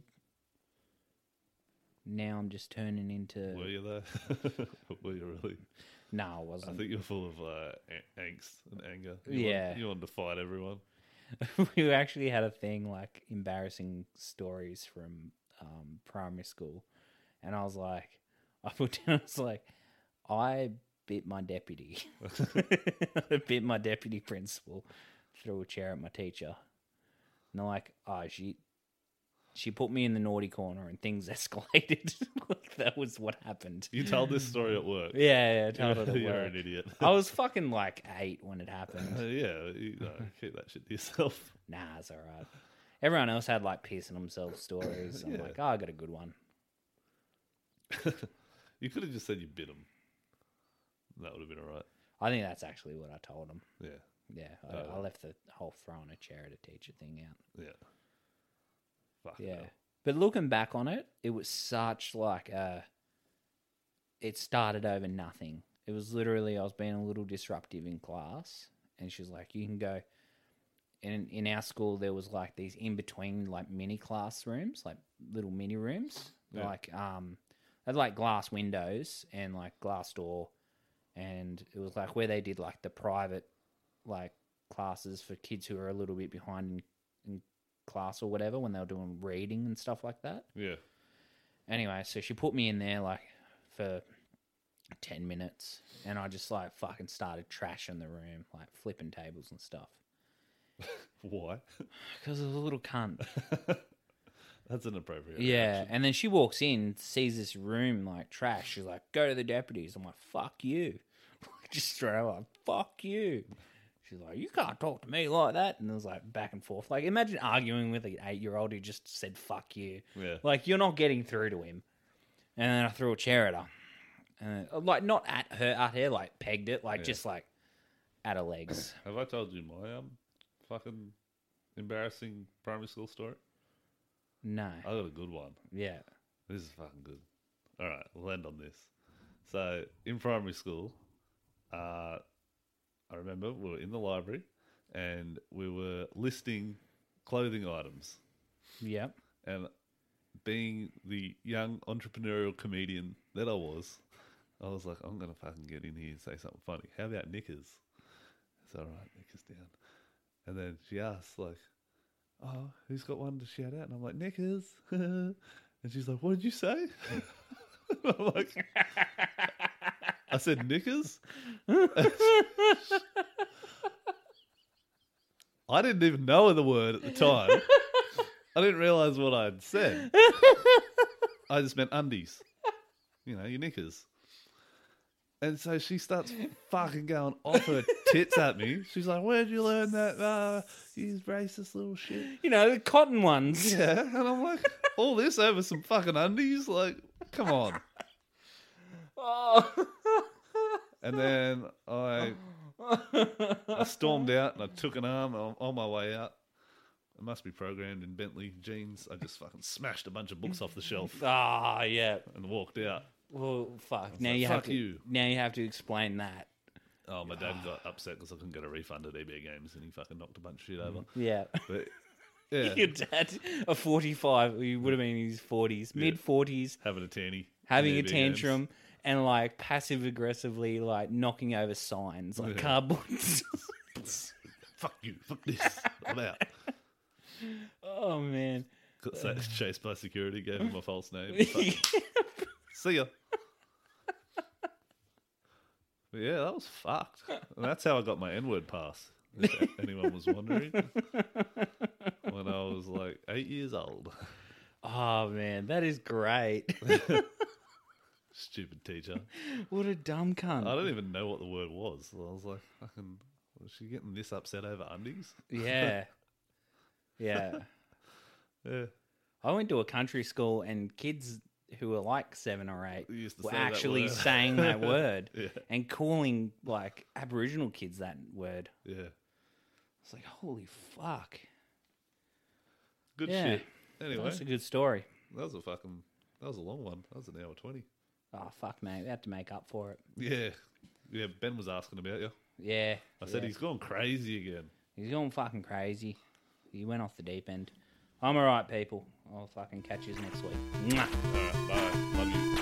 Now I'm just turning into. Were you though? Were you really? No, I I wasn't. think you're full of uh, a- angst and anger. You Yeah. Want, you wanted to fight everyone. We actually had a thing like embarrassing stories from um, primary school, and I was like, I put down, I was like, I bit my deputy. I bit my deputy principal, threw a chair at my teacher, and they're like, oh, she. She put me in the naughty corner and things escalated. Like, that was what happened. You told this story at work. Yeah, yeah, I told it at You're work. an idiot. I was fucking like eight when it Uh, happened. yeah, you know, keep that shit to yourself. Nah, it's all right. Everyone else had like pissing themselves stories. I'm Yeah. like, oh, I got a good one. You could have just said you bit him. That would have been all right. I think that's actually what I told them. Yeah, Yeah, I, Oh. I left the whole throwing a chair at a teacher thing out. yeah. Fuck Yeah, hell. but looking back on it, it was such like a. It started over nothing. It was literally I was being a little disruptive in class, and she was like, "You can go." In in our school, there was like these in between like mini classrooms, like little mini rooms, Yeah. like um, they had like glass windows and like glass door, and it was like where they did like the private like classes for kids who are a little bit behind in, in class or whatever when they were doing reading and stuff like that. Yeah. Anyway, so she put me in there like for ten minutes, and I just like fucking started trashing the room, like flipping tables and stuff. Why? Because I was a little cunt. That's inappropriate. Yeah, reaction. and then she walks in, sees this room like trash. She's like, "Go to the deputies." I'm like, "Fuck you!" Just straight up, like, "Fuck you." She's like, "You can't talk to me like that." And it was like back and forth. Like, imagine arguing with an eight-year-old who just said "fuck you." Yeah. Like, you're not getting through to him. And then I threw a chair at her, and like not at her, at her, like pegged it, like Yeah. just like at her legs. Have I told you my um fucking embarrassing primary school story? No. I got a good one. Yeah. This is fucking good. All right, we'll end on this. So in primary school, uh, I remember we were in the library and we were listing clothing items. Yep. And being the young entrepreneurial comedian that I was, I was like, I'm gonna fucking get in here and say something funny. How about knickers? It's all right, knickers down. And then she asked, like, oh, who's got one to shout out? And I'm like, knickers. And she's like, what did you say? I'm like, I said knickers? I didn't even know the word at the time. I didn't realise what I'd said. I just meant undies. You know, your knickers. And so she starts fucking going off her tits at me. She's like, where'd you learn that? Uh, you racist little shit. You know, the cotton ones. Yeah. And I'm like, all this over some fucking undies? Like, come on. Oh. And then I, I stormed out and I took an arm on, on my way out. It must be programmed in Bentley jeans. I just fucking smashed a bunch of books off the shelf Ah, yeah. and walked out. Well, fuck. Now like, you have fuck to. you. Now you have to explain that. Oh, my dad got upset because I couldn't get a refund at E B A Games and he fucking knocked a bunch of shit over. Yeah. But yeah, Your dad, a forty-five, he would have been in his forties, mid forties, having a tanny, having in a E B A Games. tantrum, and like passive aggressively, like knocking over signs, like Yeah. cardboard. Fuck you, fuck this, I'm out. Oh man. Got sa- chased by security, gave him a false name. Fucking- See ya. But yeah, that was fucked. And that's how I got my N-word pass. If anyone was wondering. When I was like eight years old. Oh, man, that is great. Stupid teacher. What a dumb cunt. I don't even know what the word was. So I was like, fucking, was she getting this upset over undies? Yeah. Yeah. Yeah. I went to a country school and kids who were like seven or eight They used to were say that actually word. saying that word Yeah. and calling like Aboriginal kids that word. Yeah. It's like, holy fuck. Good Yeah. shit. Anyway, That's a good story. that was a fucking, that was a long one. That was an hour twenty. Oh, fuck, man. We had to make up for it. Yeah. Yeah, Ben was asking about you. Yeah. I said yeah. he's gone crazy again. He's going fucking crazy. He went off the deep end. I'm alright, people. I'll fucking catch you next week. Mwah. All right, bye. Love you.